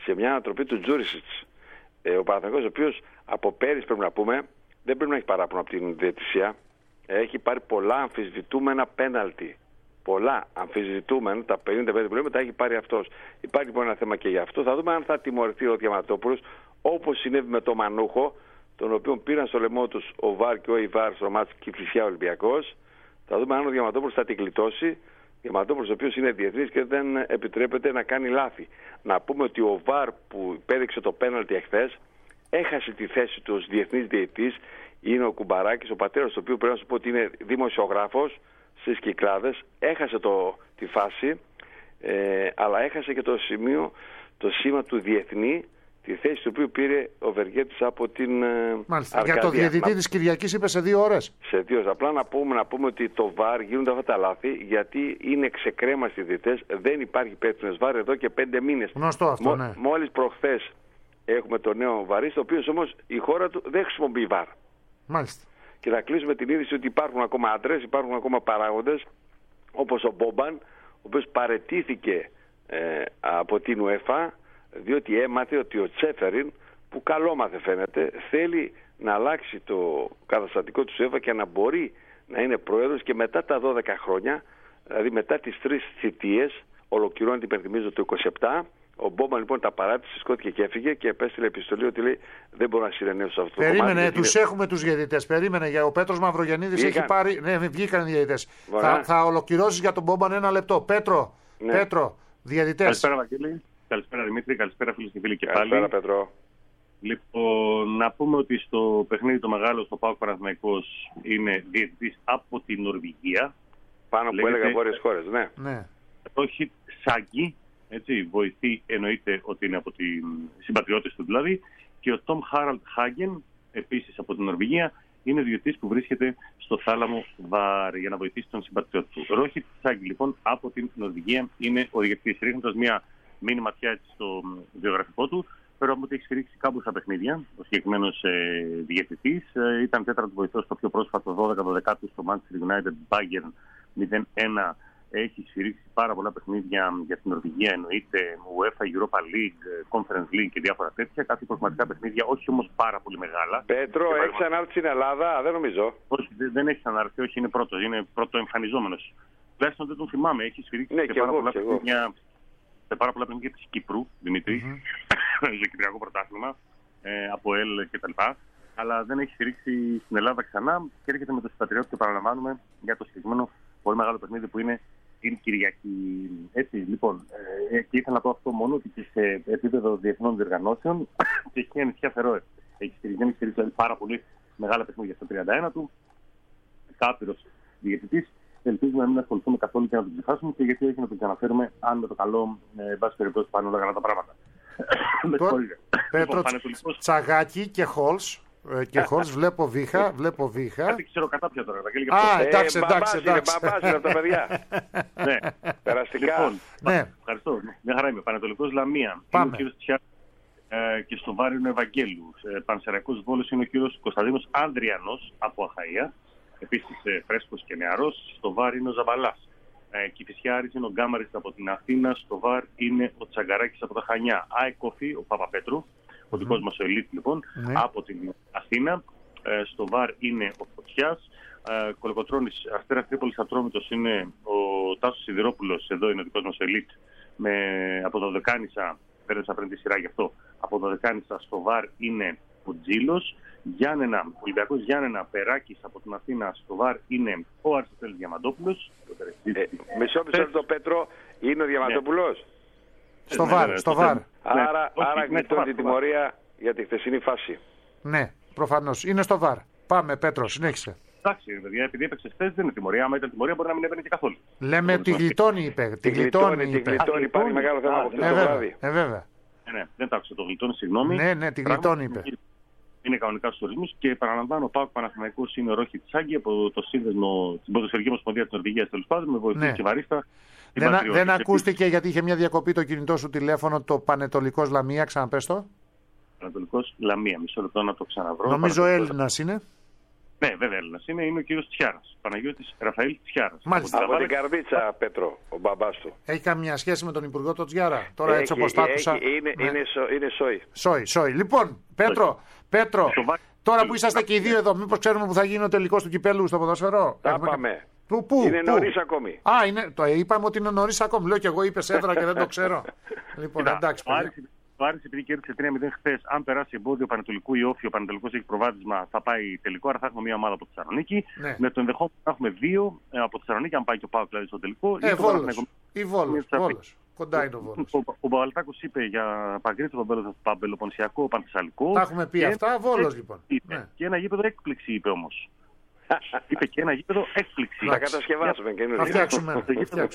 σε μια ανατροπή του Τζούρισιτς. Ε, ο Παναθηναϊκός, ο οποίος από πέρυσι πρέπει να πούμε, δεν πρέπει να έχει παράπονο από την διαιτησία. Έχει πάρει πολλά αμφισβητούμενα πέναλτι. Πολλά αμφισβητούμενα, τα πενήντα πέντε που λέμε, τα έχει πάρει αυτός. Υπάρχει λοιπόν ένα θέμα και γι' αυτό. Θα δούμε αν θα τιμωρηθεί ο Διαμαντόπουλος, όπως συνέβη με το Μανούχο, τον οποίο πήραν στο λαιμό τους ο Βαρ και ο Ιβάρ στο μάτς Κηφισιά Ολυμπιακός. Θα δούμε αν ο Διαμαντόπουλος θα την γλιτώσει. Διαμαντόπουλος, ο οποίος είναι διεθνής και δεν επιτρέπεται να κάνει λάθη. Να πούμε ότι ο Βαρ που υπέδειξε το πέναλτι εχθές έχασε τη θέση του ως διεθνής διαιτητής. Είναι ο Κουμπαράκης, ο πατέρας του οποίου πρέπει να σου πω ότι είναι δημοσιογράφος στις Κυκλάδες. Έχασε το, τη φάση, ε, αλλά έχασε και το σημείο, το σήμα του διεθνή, τη θέση του οποίου πήρε ο Βεργέτης από την Μάλιστα. Αρκαδία. Για το διαιτητή να... της Κυριακής είπε σε δύο ώρες. Σε δύο ώρες. Απλά να πούμε, να πούμε ότι το βαρ γίνονται αυτά τα λάθη γιατί είναι ξεκρέμαστοι οι διαιτητές. Δεν υπάρχει υπεύθυνος βαρ εδώ και πέντε μήνες. Γνωστό αυτό, Μο... ναι. Μόλις προχθές έχουμε το νέο βαρίστα, ο οποίος όμως η χώρα του δεν χρησιμοποιεί βαρ. Μάλιστα. Και να κλείσουμε την είδηση ότι υπάρχουν ακόμα άντρες, υπάρχουν ακόμα παράγοντες, όπως ο Μπόμπαν, ο οποίος παραιτήθηκε ε, από την UEFA, διότι έμαθε ότι ο Τσέφεριν, που καλό μάθε φαίνεται, θέλει να αλλάξει το καταστατικό του UEFA και να μπορεί να είναι πρόεδρος και μετά τα δώδεκα χρόνια, δηλαδή μετά τις τρεις θητείες, ολοκληρώνεται, υπενθυμίζω, το είκοσι επτά. Ο Μπόμπαν λοιπόν τα παράτησε, σηκώθηκε και έφυγε και επέστειλε επιστολή ότι λέει δεν μπορώ να συνενέσω αυτό το κομμάτι. Περίμενε, τους είναι... έχουμε τους διαιτητές. Περίμενε, για ο Πέτρος Μαυρογεννίδης έχει πάρει. Ναι, βγήκαν οι διαιτητές. Θα, θα ολοκληρώσεις για τον Μπόμπαν ένα λεπτό. Πέτρο, ναι. Πέτρο, διαιτητές. Καλησπέρα, Βαγγέλη. Καλησπέρα, Δημήτρη. Καλησπέρα, φίλοι και φίλοι και πάλι. Καλησπέρα, Πέτρο. Λοιπόν, να πούμε ότι στο παιχνίδι το μεγάλο στο ΠΑΟΚ Παναθηναϊκός είναι διαιτητής από την Νορβηγία. Πάνω που έλεγα βόρειες χώρες, ναι. ναι. Όχι Σάγκη. Έτσι, βοηθή εννοείται ότι είναι από την συμπατριώτες του δηλαδή. Και ο Τόμ Χάραλντ Χάγεν, επίσης από την Νορβηγία, είναι διαιτητής που βρίσκεται στο θάλαμο Βάρ για να βοηθήσει τον συμπατριώτη του. Ρόχιτ Σάγκη λοιπόν από την Νορβηγία είναι ο διαιτητής. Ρίχνοντας μια μήνυ ματιά έτσι, στο βιογραφικό του, πέρα από ότι έχει στηρίξει κάμποσα παιχνίδια, ο συγκεκριμένος ε, διαιτητής. Ε, ήταν τέταρτο βοηθός στο πιο πρόσφατο δώδεκα δώδεκα στο Manchester United Bayern μηδέν ένα. Έχει σφυρίξει πάρα πολλά παιχνίδια για την Νορβηγία, εννοείται UEFA, Europa League, Conference League και διάφορα τέτοια. Κάτι προγραμματικά παιχνίδια, όχι όμως πάρα πολύ μεγάλα. Πέτρο, έχει παραγμα... ανάρτηση στην Ελλάδα, δεν νομίζω. Όχι, δεν έχει ανάρτηση, όχι, είναι πρώτο, είναι πρώτο εμφανιζόμενος. Τουλάχιστον δεν τον θυμάμαι, έχει σφυρίξει ναι, σε, πάρα εγώ, πολλά παιχνίδια, σε πάρα πολλά παιχνίδια της Κύπρου, Δημήτρη, mm-hmm. στο Κυπριακό Πρωτάθλημα, ε, από ΕΛ κτλ. Αλλά δεν έχει σφυρίξει στην Ελλάδα ξανά και έρχεται με το συμπατριώτη και παραλαμβάνουμε για το συγκεκριμένο πολύ μεγάλο παιχνίδι που είναι την Κυριακή. Έτσι, λοιπόν, ε, και ήθελα να πω αυτό μόνο ότι και σε επίπεδο διεθνών διοργανώσεων και έχει η Νησιά Φερόε. Έχει στηριχθεί δηλαδή, πάρα πολύ μεγάλα παιχνίδια στο τριάντα ένα του. Κάπηρος διαιτητής. Ελπίζουμε να μην ασχοληθούμε καθόλου και να τον ξεχάσουμε και γιατί όχι να τον ξαναφέρουμε αν με το καλό ε, βάση περιπτώσει πάνε όλα καλά τα πράγματα. Πέτρο Τσαγάκη και Χολς. Και χωρίς βλέπω βήχα, βλέπω βήχα. Κάτι ξέρω κατά πια τώρα. Α, εντάξει, εντάξει, εντάξει. Μπαμπάς είναι τα παιδιά. Ναι, περαστικά. Ναι, ευχαριστώ. Μια χαρά είμαι. Πανατολικός Λαμία. Πάμε. Είναι ο κύριος Τσιάρ και στο Βάρ είναι ο Ευαγγέλου. Πανσεραϊκός Βόλος είναι ο κύριος Κωνσταντίνος Άνδριανος από Αχαΐα. Επίσης φρέσκος και νεαρός. Στο Βάρ είναι ο Ζαμπαλάς. Κηφισιάρης είναι ο Γκάμαρης από την Αθήνα. Στο Βάρ είναι ο Τσαγκαράκης από τα Χανιά. Αεκοφή, ο Παπαπέτρου. Ο δικός μας ο Ελίτ λοιπόν, ναι. από την Αθήνα. Ε, στο Βάρ είναι ο Φωτιάς. Ε, Κολοκοτρώνης Αστέρας Τρίπολης Ατρόμητος είναι ο Τάσος Σιδηρόπουλος. Εδώ είναι ο δικός μας ο Ελίτ. Με, από το Δεκάνησα, πέρασε πριν τη σειρά γι' αυτό. Από το Δεκάνησα στο Βάρ είναι ο Τζίλος. Γιάννενα, Ολυμπιακός Γιάννενα Περάκης από την Αθήνα. Στο Βάρ είναι ο Αριστοτέλης Διαμαντόπουλος. Ε, μισό μισό το Πέτρο, είναι ο Διαμαντόπουλος. Ναι. Στο Βάρ, ναι, στο Βάρ. Άρα, ναι. άρα γλιτώνει την τιμωρία για τη χθεσινή φάση. Ναι, προφανώς. Είναι στο Βάρ. Πάμε, Πέτρο, συνέχισε. Εντάξει, παιδιά, επειδή έπαιξε χθες δεν είναι τιμωρία. Άμα ήταν τιμωρία, μπορεί να μην έπαιρνε και καθόλου. Λέμε τη γλιτώνει, είπε. Τη γλιτώνει, τη γλιτώνει. Υπάρχει μεγάλο θέμα από αυτό το βράδυ. Ε, βέβαια. Ναι, δεν το άκουσα. Το γλιτώνει, συγγνώμη. Ναι, ναι, τη γλιτώνει, είπε. Είναι κανονικά στους ορισμούς και παραλαμβάνω, ο ΠΑΟΚ Παναθηναϊκός είναι ο Ρόχιτ Σάγκη από το σύνδεσμο την Ποδοσφαιρική Ομοσπονδία της Νορβηγίας, τέλος πάντων, με βοηθή και βαρίστα. Δεν, δεν ακούστηκε γιατί είχε μια διακοπή το κινητό σου τηλέφωνο, το Πανετολικός Λαμία, ξαναπες το. Πανετολικός Λαμία, μισό λεπτό να το ξαναβρω. Νομίζω Έλληνας είναι. Ναι, βέβαια Έλληνας είναι, είναι ο κύριος Τσιάρας. Παναγιώτης Ραφαήλ Τσιάρας. Μάλιστα. Από την Καρδίτσα, Πέτρο, ο μπαμπάς του. Έχει καμία σχέση με τον Υπουργό τον Τσιάρα? Τώρα Έχει, έτσι όπως τα άκουσα. Είναι, ναι. είναι, σο, είναι σόι. Σόι, σόι. Λοιπόν, Πέτρο, Πέτρο, τώρα που είσαστε και οι δύο εδώ, μήπως ξέρουμε που θα γίνει ο τελικός του κυπέλου στο ποδόσφαιρο? Τα Έχουμε... πάμε. Πού, πού, είναι πού? νωρίς ακόμη. Α, είναι, το είπαμε ότι είναι νωρίς ακόμη. Λέω και εγώ είπες έδρα και δεν το ξέρω. Λοιπόν, Κοίτα, εντάξει. Το Άρης επειδή κέρδισε τρία μηδέν χθες, αν περάσει εμπόδιο Πανετολικού ή Όφη, ο Πανετολικός έχει προβάδισμα, θα πάει τελικό. Άρα θα έχουμε μία ομάδα από τη Θεσσαλονίκη. Ναι. Με το ενδεχόμενο να έχουμε δύο ε, από τη Θεσσαλονίκη, αν πάει και ο Πάοκ δηλαδή στο τελικό. Ε, Βόλος. Ή Βόλος. Βόλος. Κοντά είναι ο Βόλος. Ο, ο, ο Παπαλτάκος είπε για Παγκρίτο, Παμπελοποννησιακό, Πανθεσσαλικό. Τα έχουμε πει και, αυτά. Βόλος λοιπόν. Είπε, ναι. Και ένα γήπεδο έκπληξη είπε όμως. Είπε και ένα γήπεδο έκπληξη. Θα κατασκευάσουμε καινούργια. Θα φτιάξουμε.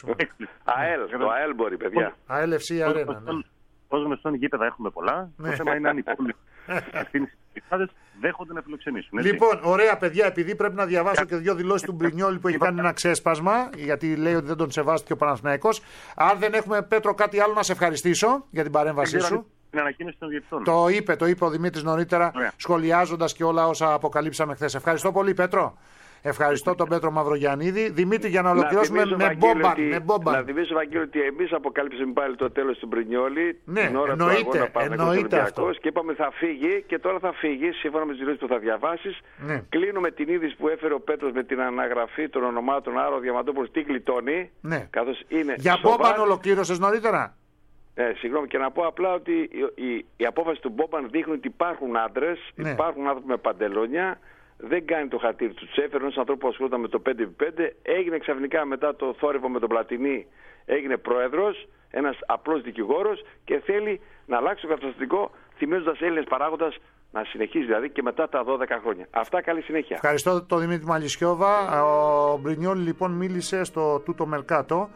ΑΕΛ, το ΑΕΛ μπορεί, παιδιά. ΑΕΛ εφ σι Αρένα. Ως γνωστόν γήπεδα έχουμε πολλά. Το θέμα είναι αν οι πόλεις ευθύνες στις δέχονται να φιλοξενήσουν. Λοιπόν, ωραία παιδιά, επειδή πρέπει να διαβάσω και δύο δηλώσεις του Μπρινιόλη που έχει κάνει ένα ξέσπασμα, γιατί λέει ότι δεν τον σεβάστηκε ο Παναθηναϊκός. Αν δεν έχουμε, Πέτρο, κάτι άλλο να σε ευχαριστήσω για την παρέμβασή σου. Την ανακοίνωση των διαιτητών. Το είπε, το είπε ο Δημήτρης νωρίτερα, σχολιάζοντας και όλα όσα αποκαλύψαμε χθες. Ευχαριστώ πολύ, Πέτρο. Ευχαριστώ τον Πέτρο Μαυρογιαννίδη. Δημήτρη, για να ολοκληρώσουμε να με μπόμπαν. Να θυμίσω, Βαγγέλη, ότι εμείς αποκαλύψαμε πάλι το τέλος του Μπρινιόλη. Ναι, την ώρα εννοείται, του αγώνα εννοείται αυτό. Και είπαμε θα φύγει και τώρα θα φύγει, σύμφωνα με τις δηλώσεις που θα διαβάσεις. Ναι. Κλείνουμε την είδηση που έφερε ο Πέτρος με την αναγραφή των ονομάτων Άρο Διαμαντόπουλος. Τι γλιτώνει. Ναι. Καθώς είναι για μπόμπαν ολοκλήρωσες νωρίτερα. Ε, συγγνώμη, και να πω απλά ότι η, η, η απόφαση του Μπόμπαν δείχνει ότι υπάρχουν άντρες, ναι. υπάρχουν άνθρωποι με παντελόνια. Δεν κάνει το χατήρι του Τσέφερ, ενός ανθρώπου που ασχολούνταν με το πέντε επί πέντε. Έγινε ξαφνικά μετά το θόρυβο με τον Πλατινί, έγινε πρόεδρος, ένας απλός δικηγόρος και θέλει να αλλάξει το καταστατικό, θυμίζοντας Έλληνες παράγοντας να συνεχίσει δηλαδή και μετά τα δώδεκα χρόνια. Αυτά, καλή συνέχεια. Ευχαριστώ τον Δημήτρη Μαλισιώβα. Ο Μπρινιόλη λοιπόν μίλησε στο Τούτο Μερκάτο,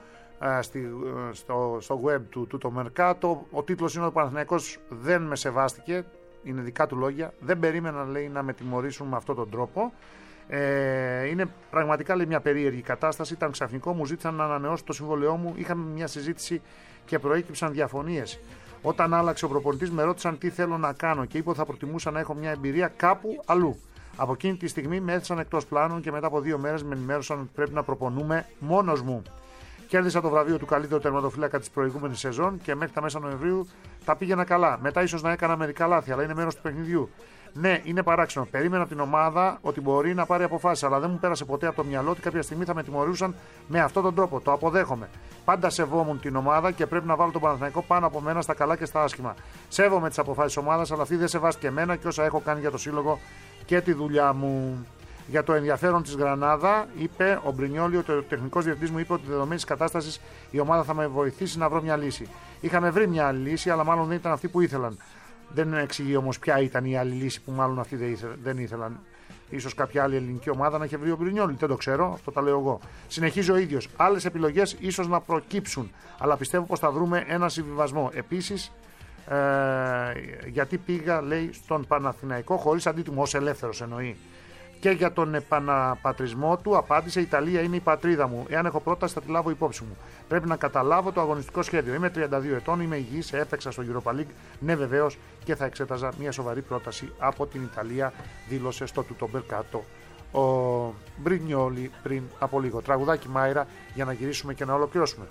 στο, στο web του Τούτο Μερκάτο. Ο τίτλος είναι ότι ο Παναθηναϊκός δεν με σεβάστηκε. Είναι δικά του λόγια. Δεν περίμενα, λέει, να με τιμωρήσουν με αυτόν τον τρόπο. Ε, είναι πραγματικά, λέει, μια περίεργη κατάσταση. Ήταν ξαφνικό, μου ζήτησαν να ανανεώσω το συμβόλαιό μου. Είχαμε μια συζήτηση και προέκυψαν διαφωνίες. Όταν άλλαξε ο προπονητής, με ρώτησαν τι θέλω να κάνω και είπα ότι θα προτιμούσα να έχω μια εμπειρία κάπου αλλού. Από εκείνη τη στιγμή με έθεσαν εκτός πλάνων και μετά από δύο μέρες με ενημέρωσαν ότι πρέπει να προπονούμε μόνος μου. Κέρδισα το βραβείο του καλύτερου τερματοφύλακα της προηγούμενης σεζόν και μέχρι τα μέσα Νοεμβρίου τα πήγαινα καλά. Μετά ίσως να έκανα μερικά λάθη, αλλά είναι μέρος του παιχνιδιού. Ναι, είναι παράξενο. Περίμενα την ομάδα ότι μπορεί να πάρει αποφάσεις, αλλά δεν μου πέρασε ποτέ από το μυαλό ότι κάποια στιγμή θα με τιμωρούσαν με αυτόν τον τρόπο. Το αποδέχομαι. Πάντα σεβόμουν την ομάδα και πρέπει να βάλω τον Παναθηναϊκό πάνω από μένα στα καλά και στα άσχημα. Σέβομαι τις αποφάσεις της ομάδας, αλλά αυτή δεν σεβάστηκε εμένα και όσα έχω κάνει για το σύλλογο και τη δουλειά μου. Για το ενδιαφέρον της Γρανάδα, είπε ο Μπρινιόλη ότι ο τεχνικός διευθυντής μου είπε ότι δεδομένης κατάστασης η ομάδα θα με βοηθήσει να βρω μια λύση. Είχαμε βρει μια άλλη λύση, αλλά μάλλον δεν ήταν αυτή που ήθελαν. Δεν εξηγεί όμως ποια ήταν η άλλη λύση που μάλλον αυτοί δεν ήθελαν. Ίσως κάποια άλλη ελληνική ομάδα να είχε βρει ο Μπρινιόλη. Δεν το ξέρω, αυτό τα λέω εγώ. Συνεχίζει ο ίδιος. Άλλες επιλογές ίσως να προκύψουν, αλλά πιστεύω πως θα βρούμε ένα συμβιβασμό. Επίσης, ε, γιατί πήγα, λέει, στον Παναθηναϊκό χωρίς αντίτιμο, ως ελεύθερος εννοεί. Και για τον επαναπατρισμό του απάντησε: η Ιταλία είναι η πατρίδα μου. Εάν έχω πρόταση, θα τη λάβω υπόψη μου. Πρέπει να καταλάβω το αγωνιστικό σχέδιο. Είμαι τριάντα δύο ετών, είμαι υγιής, έπαιξα στο Europa League. Ναι, βεβαίως, και θα εξέταζα μια σοβαρή πρόταση από την Ιταλία, δήλωσε στο Τούτο Μερκάτο ο Μπρινιόλη πριν από λίγο. Τραγουδάκι Μάιρα για να γυρίσουμε και να ολοκληρώσουμε.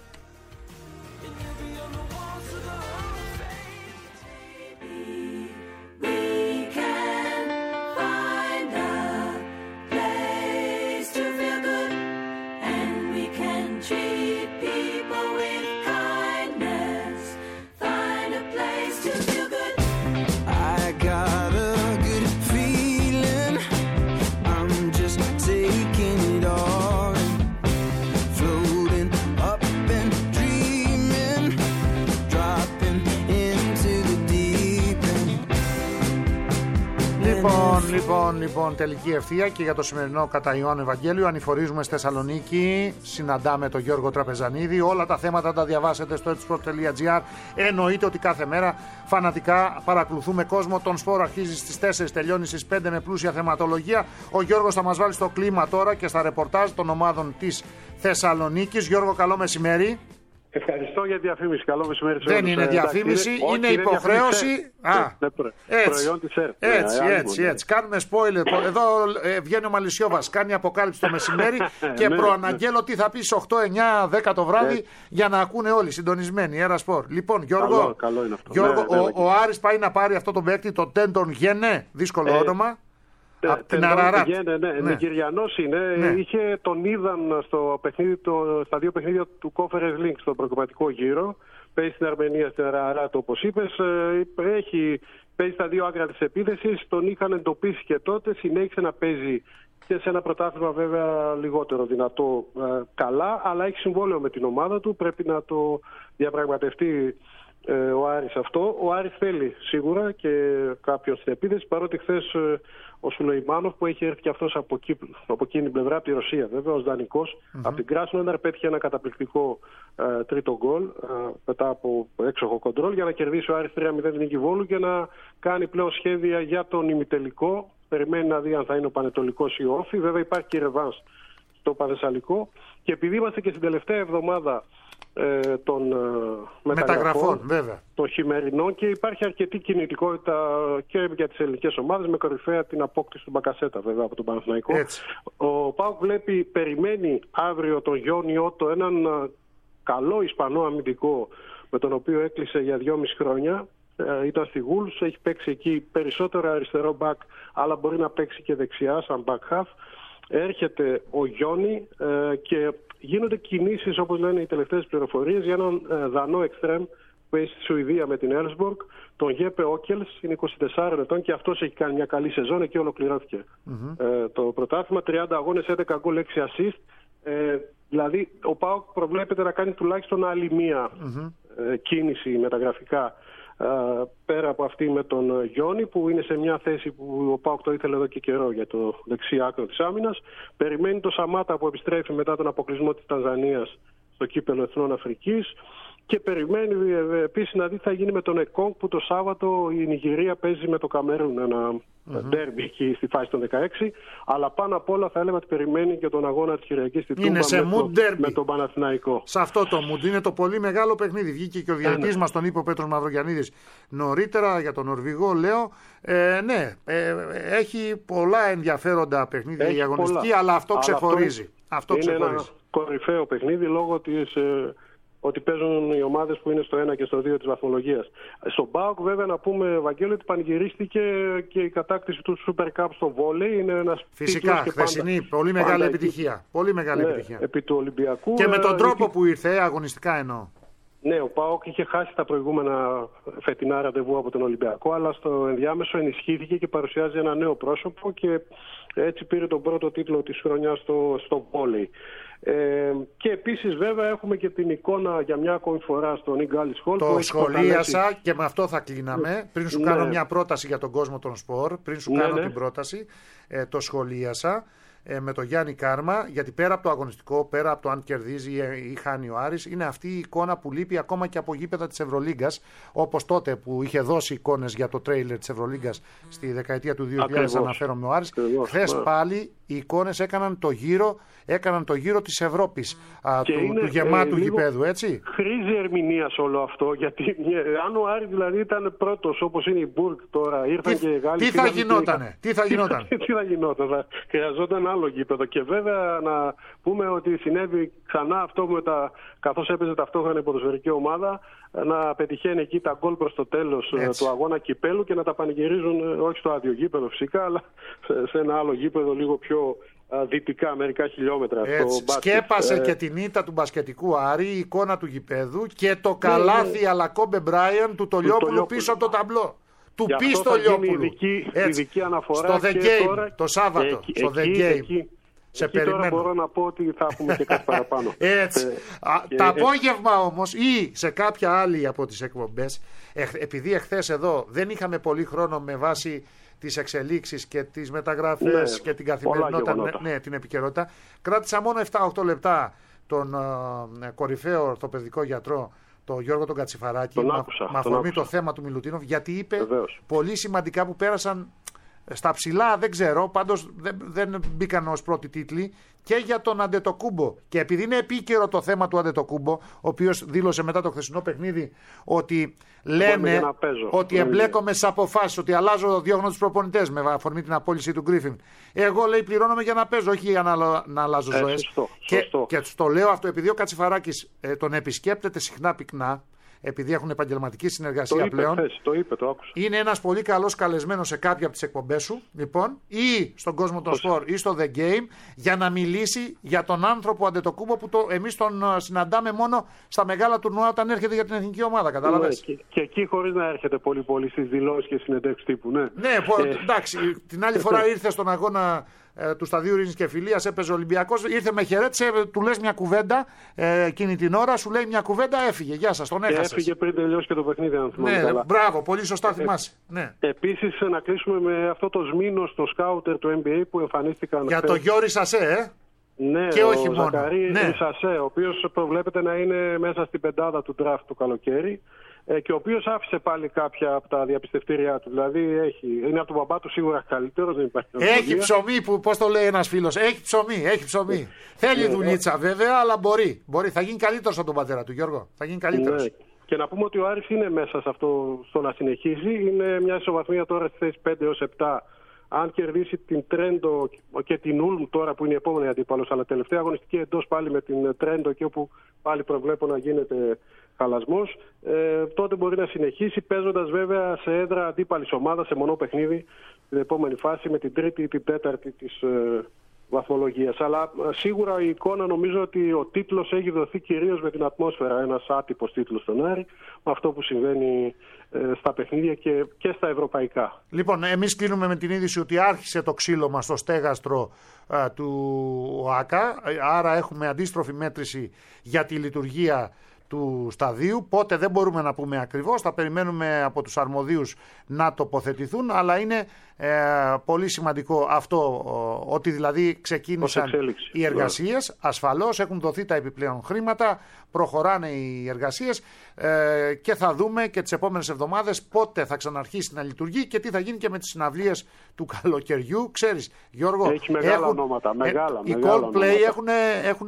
Λοιπόν, λοιπόν, τελική ευθεία και για το σημερινό κατά Ιωάννου Ευαγγέλιο. Ανηφορίζουμε στη Θεσσαλονίκη. Συναντάμε τον Γιώργο Τραπεζανίδη. Όλα τα θέματα τα διαβάσετε στο etsport τελεία gr. Εννοείται ότι κάθε μέρα φανατικά παρακολουθούμε κόσμο. Τον σπόρο αρχίζει στις τέσσερις, τελειώνει στις πέντε με πλούσια θεματολογία. Ο Γιώργος θα μας βάλει στο κλίμα τώρα και στα ρεπορτάζ των ομάδων της Θεσσαλονίκης. Γιώργο, καλό μεσημέρι. Ευχαριστώ για τη διαφήμιση. Καλό μεσημέρι. Δεν είναι διαφήμιση, ε, είναι υποχρέωση. Α, ναι, ναι, προϊόν της ΕΡΤ. Έτσι, ναι, έτσι, έτσι. Κάνουμε spoiler. Εδώ ε, βγαίνει ο Μαλισσιόβας, κάνει αποκάλυψη το μεσημέρι και ναι, προαναγγέλω ναι. τι θα πει στις οκτώ, εννιά, δέκα το βράδυ ναι. για να ακούνε όλοι συντονισμένοι. Έρα Σπορ. Λοιπόν, Γιώργο, καλό, καλό είναι αυτό. Γιώργο ναι, ο, ναι, ο Άρης πάει να πάρει αυτό το παίκτη, το Τέντον Γένε, δύσκολο ε, όνομα. Από την Αραράτ. Ναι, ναι, ναι. Νιγηριανός είναι. Ναι. Είχε τον είδαν στο παιχνίδι, το, στα δύο παιχνίδια του Conference League στον προκριματικό γύρο. Παίζει στην Αρμενία, στην Αραράτ, όπως είπες. Έχει, παίζει στα δύο άκρα της επίθεσης. Τον είχαν εντοπίσει και τότε. Συνέχισε να παίζει και σε ένα πρωτάθλημα βέβαια λιγότερο δυνατό ε, καλά. Αλλά έχει συμβόλαιο με την ομάδα του. Πρέπει να το διαπραγματευτεί ε, ο Άρης αυτό. Ο Άρης θέλει σίγουρα και κάποιον στην επίθεση. Παρότι χθες ε, ο Σουλεϊμάνοφ που έχει έρθει και αυτός από, εκεί, από εκείνη την πλευρά, από τη Ρωσία βέβαια, ως δανεικός, mm-hmm. από την Κράσνονταρ πέτυχε ένα καταπληκτικό ε, τρίτο γκολ ε, μετά από έξοχο κοντρόλ για να κερδίσει ο Άρης τρία μηδέν την νίκη Βόλου και να κάνει πλέον σχέδια για τον ημιτελικό. Περιμένει να δει αν θα είναι ο Πανετολικός ή ο Όφη. Βέβαια υπάρχει και ρεβάνς στο Πανθεσσαλικό. Και επειδή είμαστε και στην τελευταία εβδομάδα ε, των ε, μεταγραφών, βέβαια. των χειμερινών και υπάρχει αρκετή κινητικότητα και για τις ελληνικές ομάδες με κορυφαία την απόκτηση του Μπακασέτα βέβαια από τον Παναθηναϊκό. Ο ΠΑΟΚ βλέπει, περιμένει αύριο τον Γιόνι Ότο, έναν ε, καλό Ισπανό αμυντικό με τον οποίο έκλεισε για δυόμιση χρόνια. Ε, ήταν στη Wolves, έχει παίξει εκεί περισσότερο αριστερό back αλλά μπορεί να παίξει και δεξιά σαν back half. Έρχεται ο Γιόνι ε, και γίνονται κινήσεις, όπως λένε οι τελευταίες πληροφορίες, για έναν ε, δανό εξτρέμ που έχει στη Σουηδία με την Έλσμποργκ, τον Γέπε Όκελς, είναι είκοσι τεσσάρων ετών και αυτός έχει κάνει μια καλή σεζόν, εκεί ολοκληρώθηκε mm-hmm. ε, το πρωτάθλημα, τριάντα αγώνες, έντεκα γκολ, έξι assist. Ε, δηλαδή ο ΠΑΟΚ προβλέπεται να κάνει τουλάχιστον άλλη μία mm-hmm. ε, κίνηση μεταγραφικά Uh, πέρα από αυτή με τον Γιόνι που είναι σε μια θέση που ο ΠΑΟΚ το ήθελε εδώ και καιρό για το δεξί άκρο της άμυνας. Περιμένει το Σαμάτα που επιστρέφει μετά τον αποκλεισμό της Τανζανίας στο κύπελλο Εθνών Αφρικής και περιμένει ε, επίσης να δει τι θα γίνει με τον Εκόνγκ που το Σάββατο η Νιγηρία παίζει με το Καμερούν ένα ντέρμπι mm-hmm. εκεί στη φάση των δεκαέξι, αλλά πάνω απ' όλα θα έλεγα ότι περιμένει και τον αγώνα της Κυριακής στη Τούμπα με, το, με τον Παναθηναϊκό. Σε αυτό το mood είναι το πολύ μεγάλο παιχνίδι. Βγήκε και ο διαιτητής μας, τον είπε ο Πέτρος Μαυρογιαννίδης νωρίτερα για τον Νορβηγό, λέω. Ε, ναι, ε, έχει πολλά ενδιαφέροντα παιχνίδια η αγωνιστική, πολλά, αλλά αυτό ξεχωρίζει. Αυτό, αυτό είναι ξεχωρίζει. Ένα κορυφαίο παιχνίδι λόγω της... Ε, ότι παίζουν οι ομάδες που είναι στο ένα και στο δύο της βαθμολογίας. Στον ΠΑΟΚ βέβαια να πούμε, Βαγγέλη, ότι πανηγυρίστηκε και η κατάκτηση του Super Cup στο βόλεϊ. Είναι ένας φυσικά, χθεσινή, πάντα, πολύ μεγάλη πάντα επιτυχία. Εκεί. Πολύ μεγάλη ναι, επιτυχία. Επί του Ολυμπιακού. Και με τον τρόπο είχε... που ήρθε, αγωνιστικά εννοώ. Ναι, ο ΠΑΟΚ είχε χάσει τα προηγούμενα φετινά ραντεβού από τον Ολυμπιακό, αλλά στο ενδιάμεσο ενισχύθηκε και παρουσιάζει ένα νέο πρόσωπο και έτσι πήρε τον πρώτο τίτλο της χρονιάς στο, στο βόλεϊ. Ε, και επίσης βέβαια έχουμε και την εικόνα για μια ακόμη φορά στον Ιγάλης Χολ. Το σχολίασα προκαλέσει... και με αυτό θα κλείναμε. Πριν σου ναι. κάνω μια πρόταση για τον κόσμο των σπορ, πριν σου ναι, κάνω ναι. την πρόταση, ε, το σχολίασα ε, με τον Γιάννη Κάρμα, γιατί πέρα από το αγωνιστικό, πέρα από το αν κερδίζει ή χάνει ο Άρης, είναι αυτή η εικόνα που λείπει ακόμα και από γήπεδα της Ευρωλίγκας, όπως τότε που είχε δώσει εικόνες για το τρέιλερ της Ευρωλίγκας στη δεκαετία του δύο χιλιάδες, αναφέρομαι ο Άρης. Χθες ναι. πάλι οι εικόνες έκαναν το γύρο, έκαναν το γύρο της Ευρώπης, α, του, είναι, του γεμάτου ε, γηπέδου, έτσι. Χρήζει ερμηνείας όλο αυτό, γιατί αν ο Άρης δηλαδή ήταν πρώτος όπως είναι η Μπουργκ τώρα, ήρθαν τι, και οι Γάλλοι. Τι θα γινότανε, τι θα γινόταν. Τι θα γινόταν, θα χρειαζόταν άλλο γήπεδο. Και βέβαια να πούμε ότι συνέβη ξανά αυτό με τα, καθώς έπαιζε ταυτόχρονα η ποδοσφαιρική ομάδα, να πετυχαίνει εκεί τα γκολ προς το τέλος του αγώνα κυπέλου και να τα πανηγυρίζουν όχι στο άδειο γήπεδο φυσικά, αλλά σε ένα άλλο γήπεδο λίγο πιο δυτικά, μερικά χιλιόμετρα. Έτσι, σκέπασε ε... και την ήττα του μπασκετικού Άρη, η εικόνα του γηπέδου και το καλάθι ναι, ναι. Αλακόμπε Μπράιαν του Τολιόπουλου πίσω από το ταμπλό. Του Πιστολιόπουλου. Ειδική, ειδική αναφορά στο The Game, τώρα... το Σάββατο. Εκεί, στο εκεί, The Game. Εκεί, σε εκεί περιμένω. Τώρα μπορώ να πω ότι θα έχουμε και κάτι παραπάνω. Έτσι. Ε, Α, και... Τα απόγευμα όμως ή σε κάποια άλλη από τις εκπομπές, ε, επειδή εχθές εδώ δεν είχαμε πολύ χρόνο με βάση τις εξελίξεις και τις μεταγραφές ναι, και την καθημερινότητα, ναι, ναι, την επικαιρότητα, κράτησα μόνο επτά οκτώ λεπτά τον ε, κορυφαίο ορθοπαιδικό γιατρό, τον Γιώργο τον Κατσιφαράκη, τον με άκουσα, αφορμή το θέμα του Μιλουτίνοφ, γιατί είπε Βεβαίως. πολύ σημαντικά που πέρασαν στα ψηλά δεν ξέρω, πάντως δεν, δεν μπήκαν ως πρώτοι τίτλοι, και για τον Αντετοκούμπο. Και επειδή είναι επίκαιρο το θέμα του Αντετοκούμπο, ο οποίος δήλωσε μετά το χθεσινό παιχνίδι ότι λένε ότι εμπλέκομαι στις αποφάσεις, ότι αλλάζω διώχνω τους προπονητές με αφορμή την απόλυση του Γκρίφιν. Εγώ, λέει, πληρώνομαι για να παίζω, όχι για να, να αλλάζω ζωές. Ε, σωστό, και, σωστό. και το λέω αυτό επειδή ο Κατσιφαράκης ε, τον επισκέπτεται συχνά πυκνά, επειδή έχουν επαγγελματική συνεργασία το είπε, πλέον. Θες, το είπε, το άκουσα. Είναι ένας πολύ καλός καλεσμένος σε κάποια από τις εκπομπές σου, λοιπόν, ή στον κόσμο των σπορ ή στο The Game, για να μιλήσει για τον άνθρωπο Αντετοκούμπο που το, εμείς τον συναντάμε μόνο στα μεγάλα τουρνουά όταν έρχεται για την εθνική ομάδα. Κατάλαβες. Ναι, και, και εκεί χωρίς να έρχεται πολύ πολύ στις δηλώσεις και συνεντεύξεις τύπου. Ναι, ναι ε, εντάξει. Την άλλη φορά ήρθε στον αγώνα ε, του Σταδίου Ειρήνης και Φιλίας, έπαιζε ο Ολυμπιακός, ήρθε με χαιρέτησε, του λες μια κουβέντα ε, εκείνη την ώρα, σου λέει μια κουβέντα, έφυγε. Γεια σας, τον έχασες. Έφυγε πριν τελειώσει και το παιχνίδι, αν θυμάμαι ναι, καλά. Μπράβο, πολύ σωστά ε, θυμάσαι. Ναι. Επίσης, να κλείσουμε με αυτό το σμήνο στο σκάουτερ του N B A που εμφανίστηκαν. Για το Γιώρη Σασέ, ε. Ναι, και όχι ο μόνο. Ζακαρί ναι. Σασέ, ο οποίος προβλέπεται να είναι μέσα στην πεντάδα του draft του καλοκαίρι. Και ο οποίος άφησε πάλι κάποια από τα διαπιστευτήριά του. Δηλαδή έχει, είναι από τον μπαμπά του σίγουρα καλύτερος. Δεν υπάρχει έχει ψωμί, που, πώς το λέει ένας φίλος. Έχει ψωμί, έχει ψωμί. Ναι. Θέλει ναι, δουλίτσα ναι. βέβαια, αλλά μπορεί. μπορεί. Θα γίνει καλύτερος από τον πατέρα του, Γιώργο. Θα γίνει καλύτερος. Ναι. Και να πούμε ότι ο Άρης είναι μέσα σε αυτό στο να συνεχίσει. Είναι μια ισοβαθμία τώρα στη θέση πέντε έως επτά. Αν κερδίσει την Τρέντο και την Ούλμ τώρα που είναι η επόμενη αντίπαλος, αλλά τελευταία αγωνιστική εντός πάλι με την Τρέντο και όπου πάλι προβλέπω να γίνεται χαλασμός, ε, τότε μπορεί να συνεχίσει παίζοντας βέβαια σε έδρα αντίπαλης ομάδα, σε μονό παιχνίδι την επόμενη φάση με την τρίτη ή την τέταρτη της ε, βαθμολογίας. Αλλά ε, σίγουρα η εικόνα νομίζω ότι ο τίτλος έχει δοθεί κυρίως με την ατμόσφαιρα, ένας άτυπος τίτλος στον Άρη, με αυτό που συμβαίνει ε, στα παιχνίδια και, και στα ευρωπαϊκά. Λοιπόν, εμείς κλείνουμε με την είδηση ότι άρχισε το ξύλωμα στο στέγαστρο ε, του ΟΑΚΑ, άρα έχουμε αντίστροφη μέτρηση για τη λειτουργία του σταδίου. Πότε δεν μπορούμε να πούμε ακριβώς, θα περιμένουμε από τους αρμοδίους να τοποθετηθούν, αλλά είναι ε, πολύ σημαντικό αυτό, ότι δηλαδή ξεκίνησαν οι εργασίες, ασφαλώς έχουν δοθεί τα επιπλέον χρήματα, προχωράνε οι εργασίες ε, και θα δούμε και τις επόμενες εβδομάδες πότε θα ξαναρχίσει να λειτουργεί και τι θα γίνει και με τις συναυλίες του καλοκαιριού. Ξέρεις, Γιώργο, έχει μεγάλα έχουν, ονόματα, μεγάλα, ε, οι Coldplay έχουν, έχουν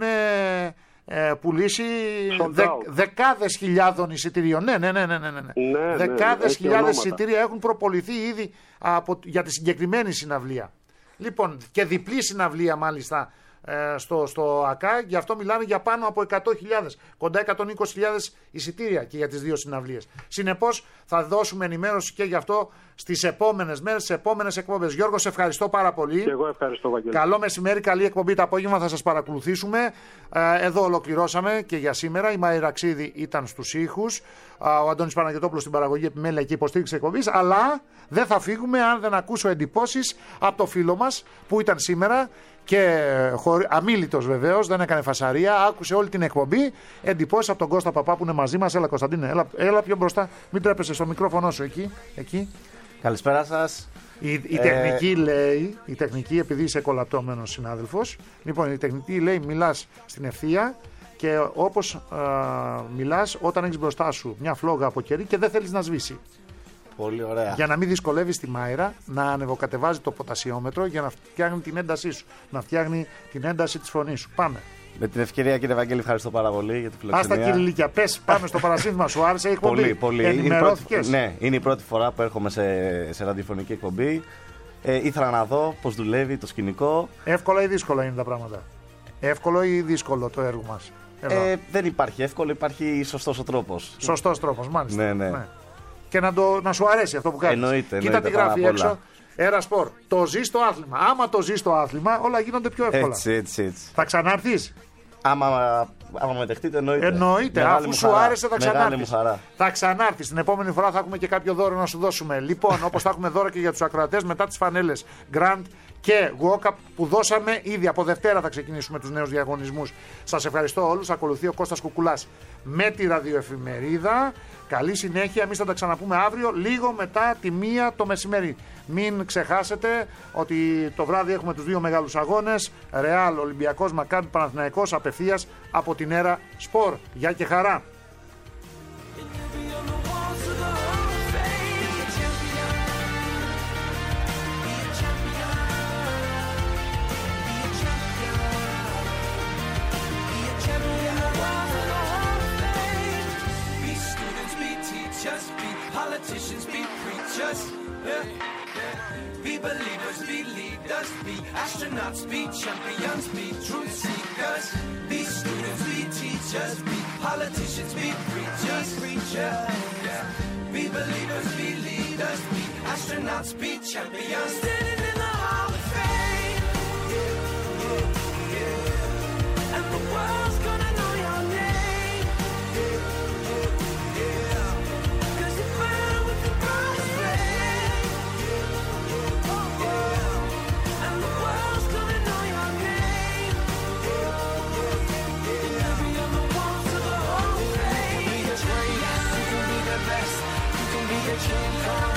Ε, πουλήσει δε, δεκάδες χιλιάδων εισιτηρίων. Ναι, ναι, ναι, ναι, ναι, ναι. ναι δεκάδες ναι, χιλιάδες εισιτήρια έχουν προποληθεί ήδη από, για τη συγκεκριμένη συναυλία. Λοιπόν, και διπλή συναυλία μάλιστα ε, στο, στο ΑΚΑ, γι' αυτό μιλάμε για πάνω από εκατό χιλιάδες, κοντά εκατόν είκοσι χιλιάδες εισιτήρια και για τις δύο συναυλίες. Συνεπώς θα δώσουμε ενημέρωση και γι' αυτό στις επόμενες μέρες, στις επόμενες εκπομπές. Γιώργο, σε ευχαριστώ πάρα πολύ. Και εγώ ευχαριστώ, Βαγγέλη. Καλό μεσημέρι, καλή εκπομπή το απόγευμα, θα σας παρακολουθήσουμε. Εδώ ολοκληρώσαμε και για σήμερα. Η Μάη Ραξίδη ήταν στους ήχους, ο Αντώνης Παναγιωτόπουλος στην παραγωγή, επιμέλεια και υποστήριξη εκπομπής. Αλλά δεν θα φύγουμε αν δεν ακούσω εντυπώσεις από το φίλο μας που ήταν σήμερα και χωρί... αμίλητος βεβαίως, δεν έκανε φασαρία, άκουσε όλη την εκπομπή. Εντυπώσεις από τον Κώστα Παπά που είναι μαζί μας. Έλα, Κωνσταντίνε, έλα, έλα πιο μπροστά, μην τρέπεσαι στο μικρόφωνο σου εκεί. εκεί. Καλησπέρα σας. Η, η τεχνική ε... λέει, η τεχνική, επειδή είσαι κολατώμενος συνάδελφος, λοιπόν, η τεχνική λέει μιλάς στην ευθεία και όπως α, μιλάς όταν έχεις μπροστά σου μια φλόγα από κερί και δεν θέλεις να σβήσει. Πολύ ωραία. Για να μην δυσκολεύεις τη Μάιρα να ανεβοκατεβάζει το ποτασιόμετρο για να φτιάχνει την έντασή σου, να φτιάχνει την ένταση της φωνής σου. Πάμε. Με την ευκαιρία, κύριε Βαγγέλη, ευχαριστώ πάρα πολύ για τη φιλοξενία. Άστα, κύριε Λίκια, πες, πάμε στο παρασύνθημα. Σου άρεσε η εκπομπή? Πολύ, πολύ. Ενημερώθηκες? Ναι, είναι η πρώτη φορά που έρχομαι σε, σε ραδιοφωνική εκπομπή. Ε, ήθελα να δω πώς δουλεύει το σκηνικό. Εύκολα ή δύσκολα είναι τα πράγματα? Εύκολο ή δύσκολο το έργο μας? Ε, δεν υπάρχει εύκολο, υπάρχει σωστός ο τρόπος. Σωστός τρόπος, μάλιστα. Ναι, ναι. ναι. Και να, το, να σου αρέσει αυτό που κάνεις. Εννοείται. Κοίτα τι γράφει έξω. Έρα Σπορ. Το ζει στο άθλημα. Άμα το ζει στο άθλημα, όλα γίνονται πιο εύκολα. Έτσι, έτσι, έτσι. Θα ξανάρθεις? Άμα, άμα με δεχτείτε, εννοείται. Εννοείται. Μεγάλη αφού μου σου χαρά. άρεσε, θα ξανάρθεις. Θα ξανάρθεις. Την επόμενη φορά θα έχουμε και κάποιο δώρο να σου δώσουμε. Λοιπόν, όπως θα έχουμε δώρο και για τους ακροατές μετά τις φανέλες Grand και Walkup που δώσαμε ήδη. Από Δευτέρα θα ξεκινήσουμε τους νέους διαγωνισμούς. Σας ευχαριστώ όλους. Ακολουθεί ο Κώστας Κουκουλάς με τη ραδιοεφημερίδα. Καλή συνέχεια. Εμείς θα τα ξαναπούμε αύριο, λίγο μετά τη μία το μεσημέρι. Μην ξεχάσετε ότι το βράδυ έχουμε τους δύο μεγάλους αγώνες. Ρεάλ, Ολυμπιακός, Μακάμπι, Παναθηναϊκός, απευθείας από την Έρα Σπορ. Γεια και χαρά. politicians, be preachers. Yeah, yeah. Be believers, be leaders, be astronauts, be champions, be truth seekers. Be students, be teachers, be politicians, be preachers, preachers. Yeah. Be believers, be leaders, be astronauts, be champions. Standing in the Hall of Fame. Yeah, yeah, yeah. And the world's gonna know your name. Yeah, yeah, yeah. 'Cause you burn with the brightest flame. Yeah, yeah. And the world's gonna know your name. Yeah, yeah, yeah. And every other walls of the Hall of Fame. You can be the greatest, you can be the best, you can be the champion.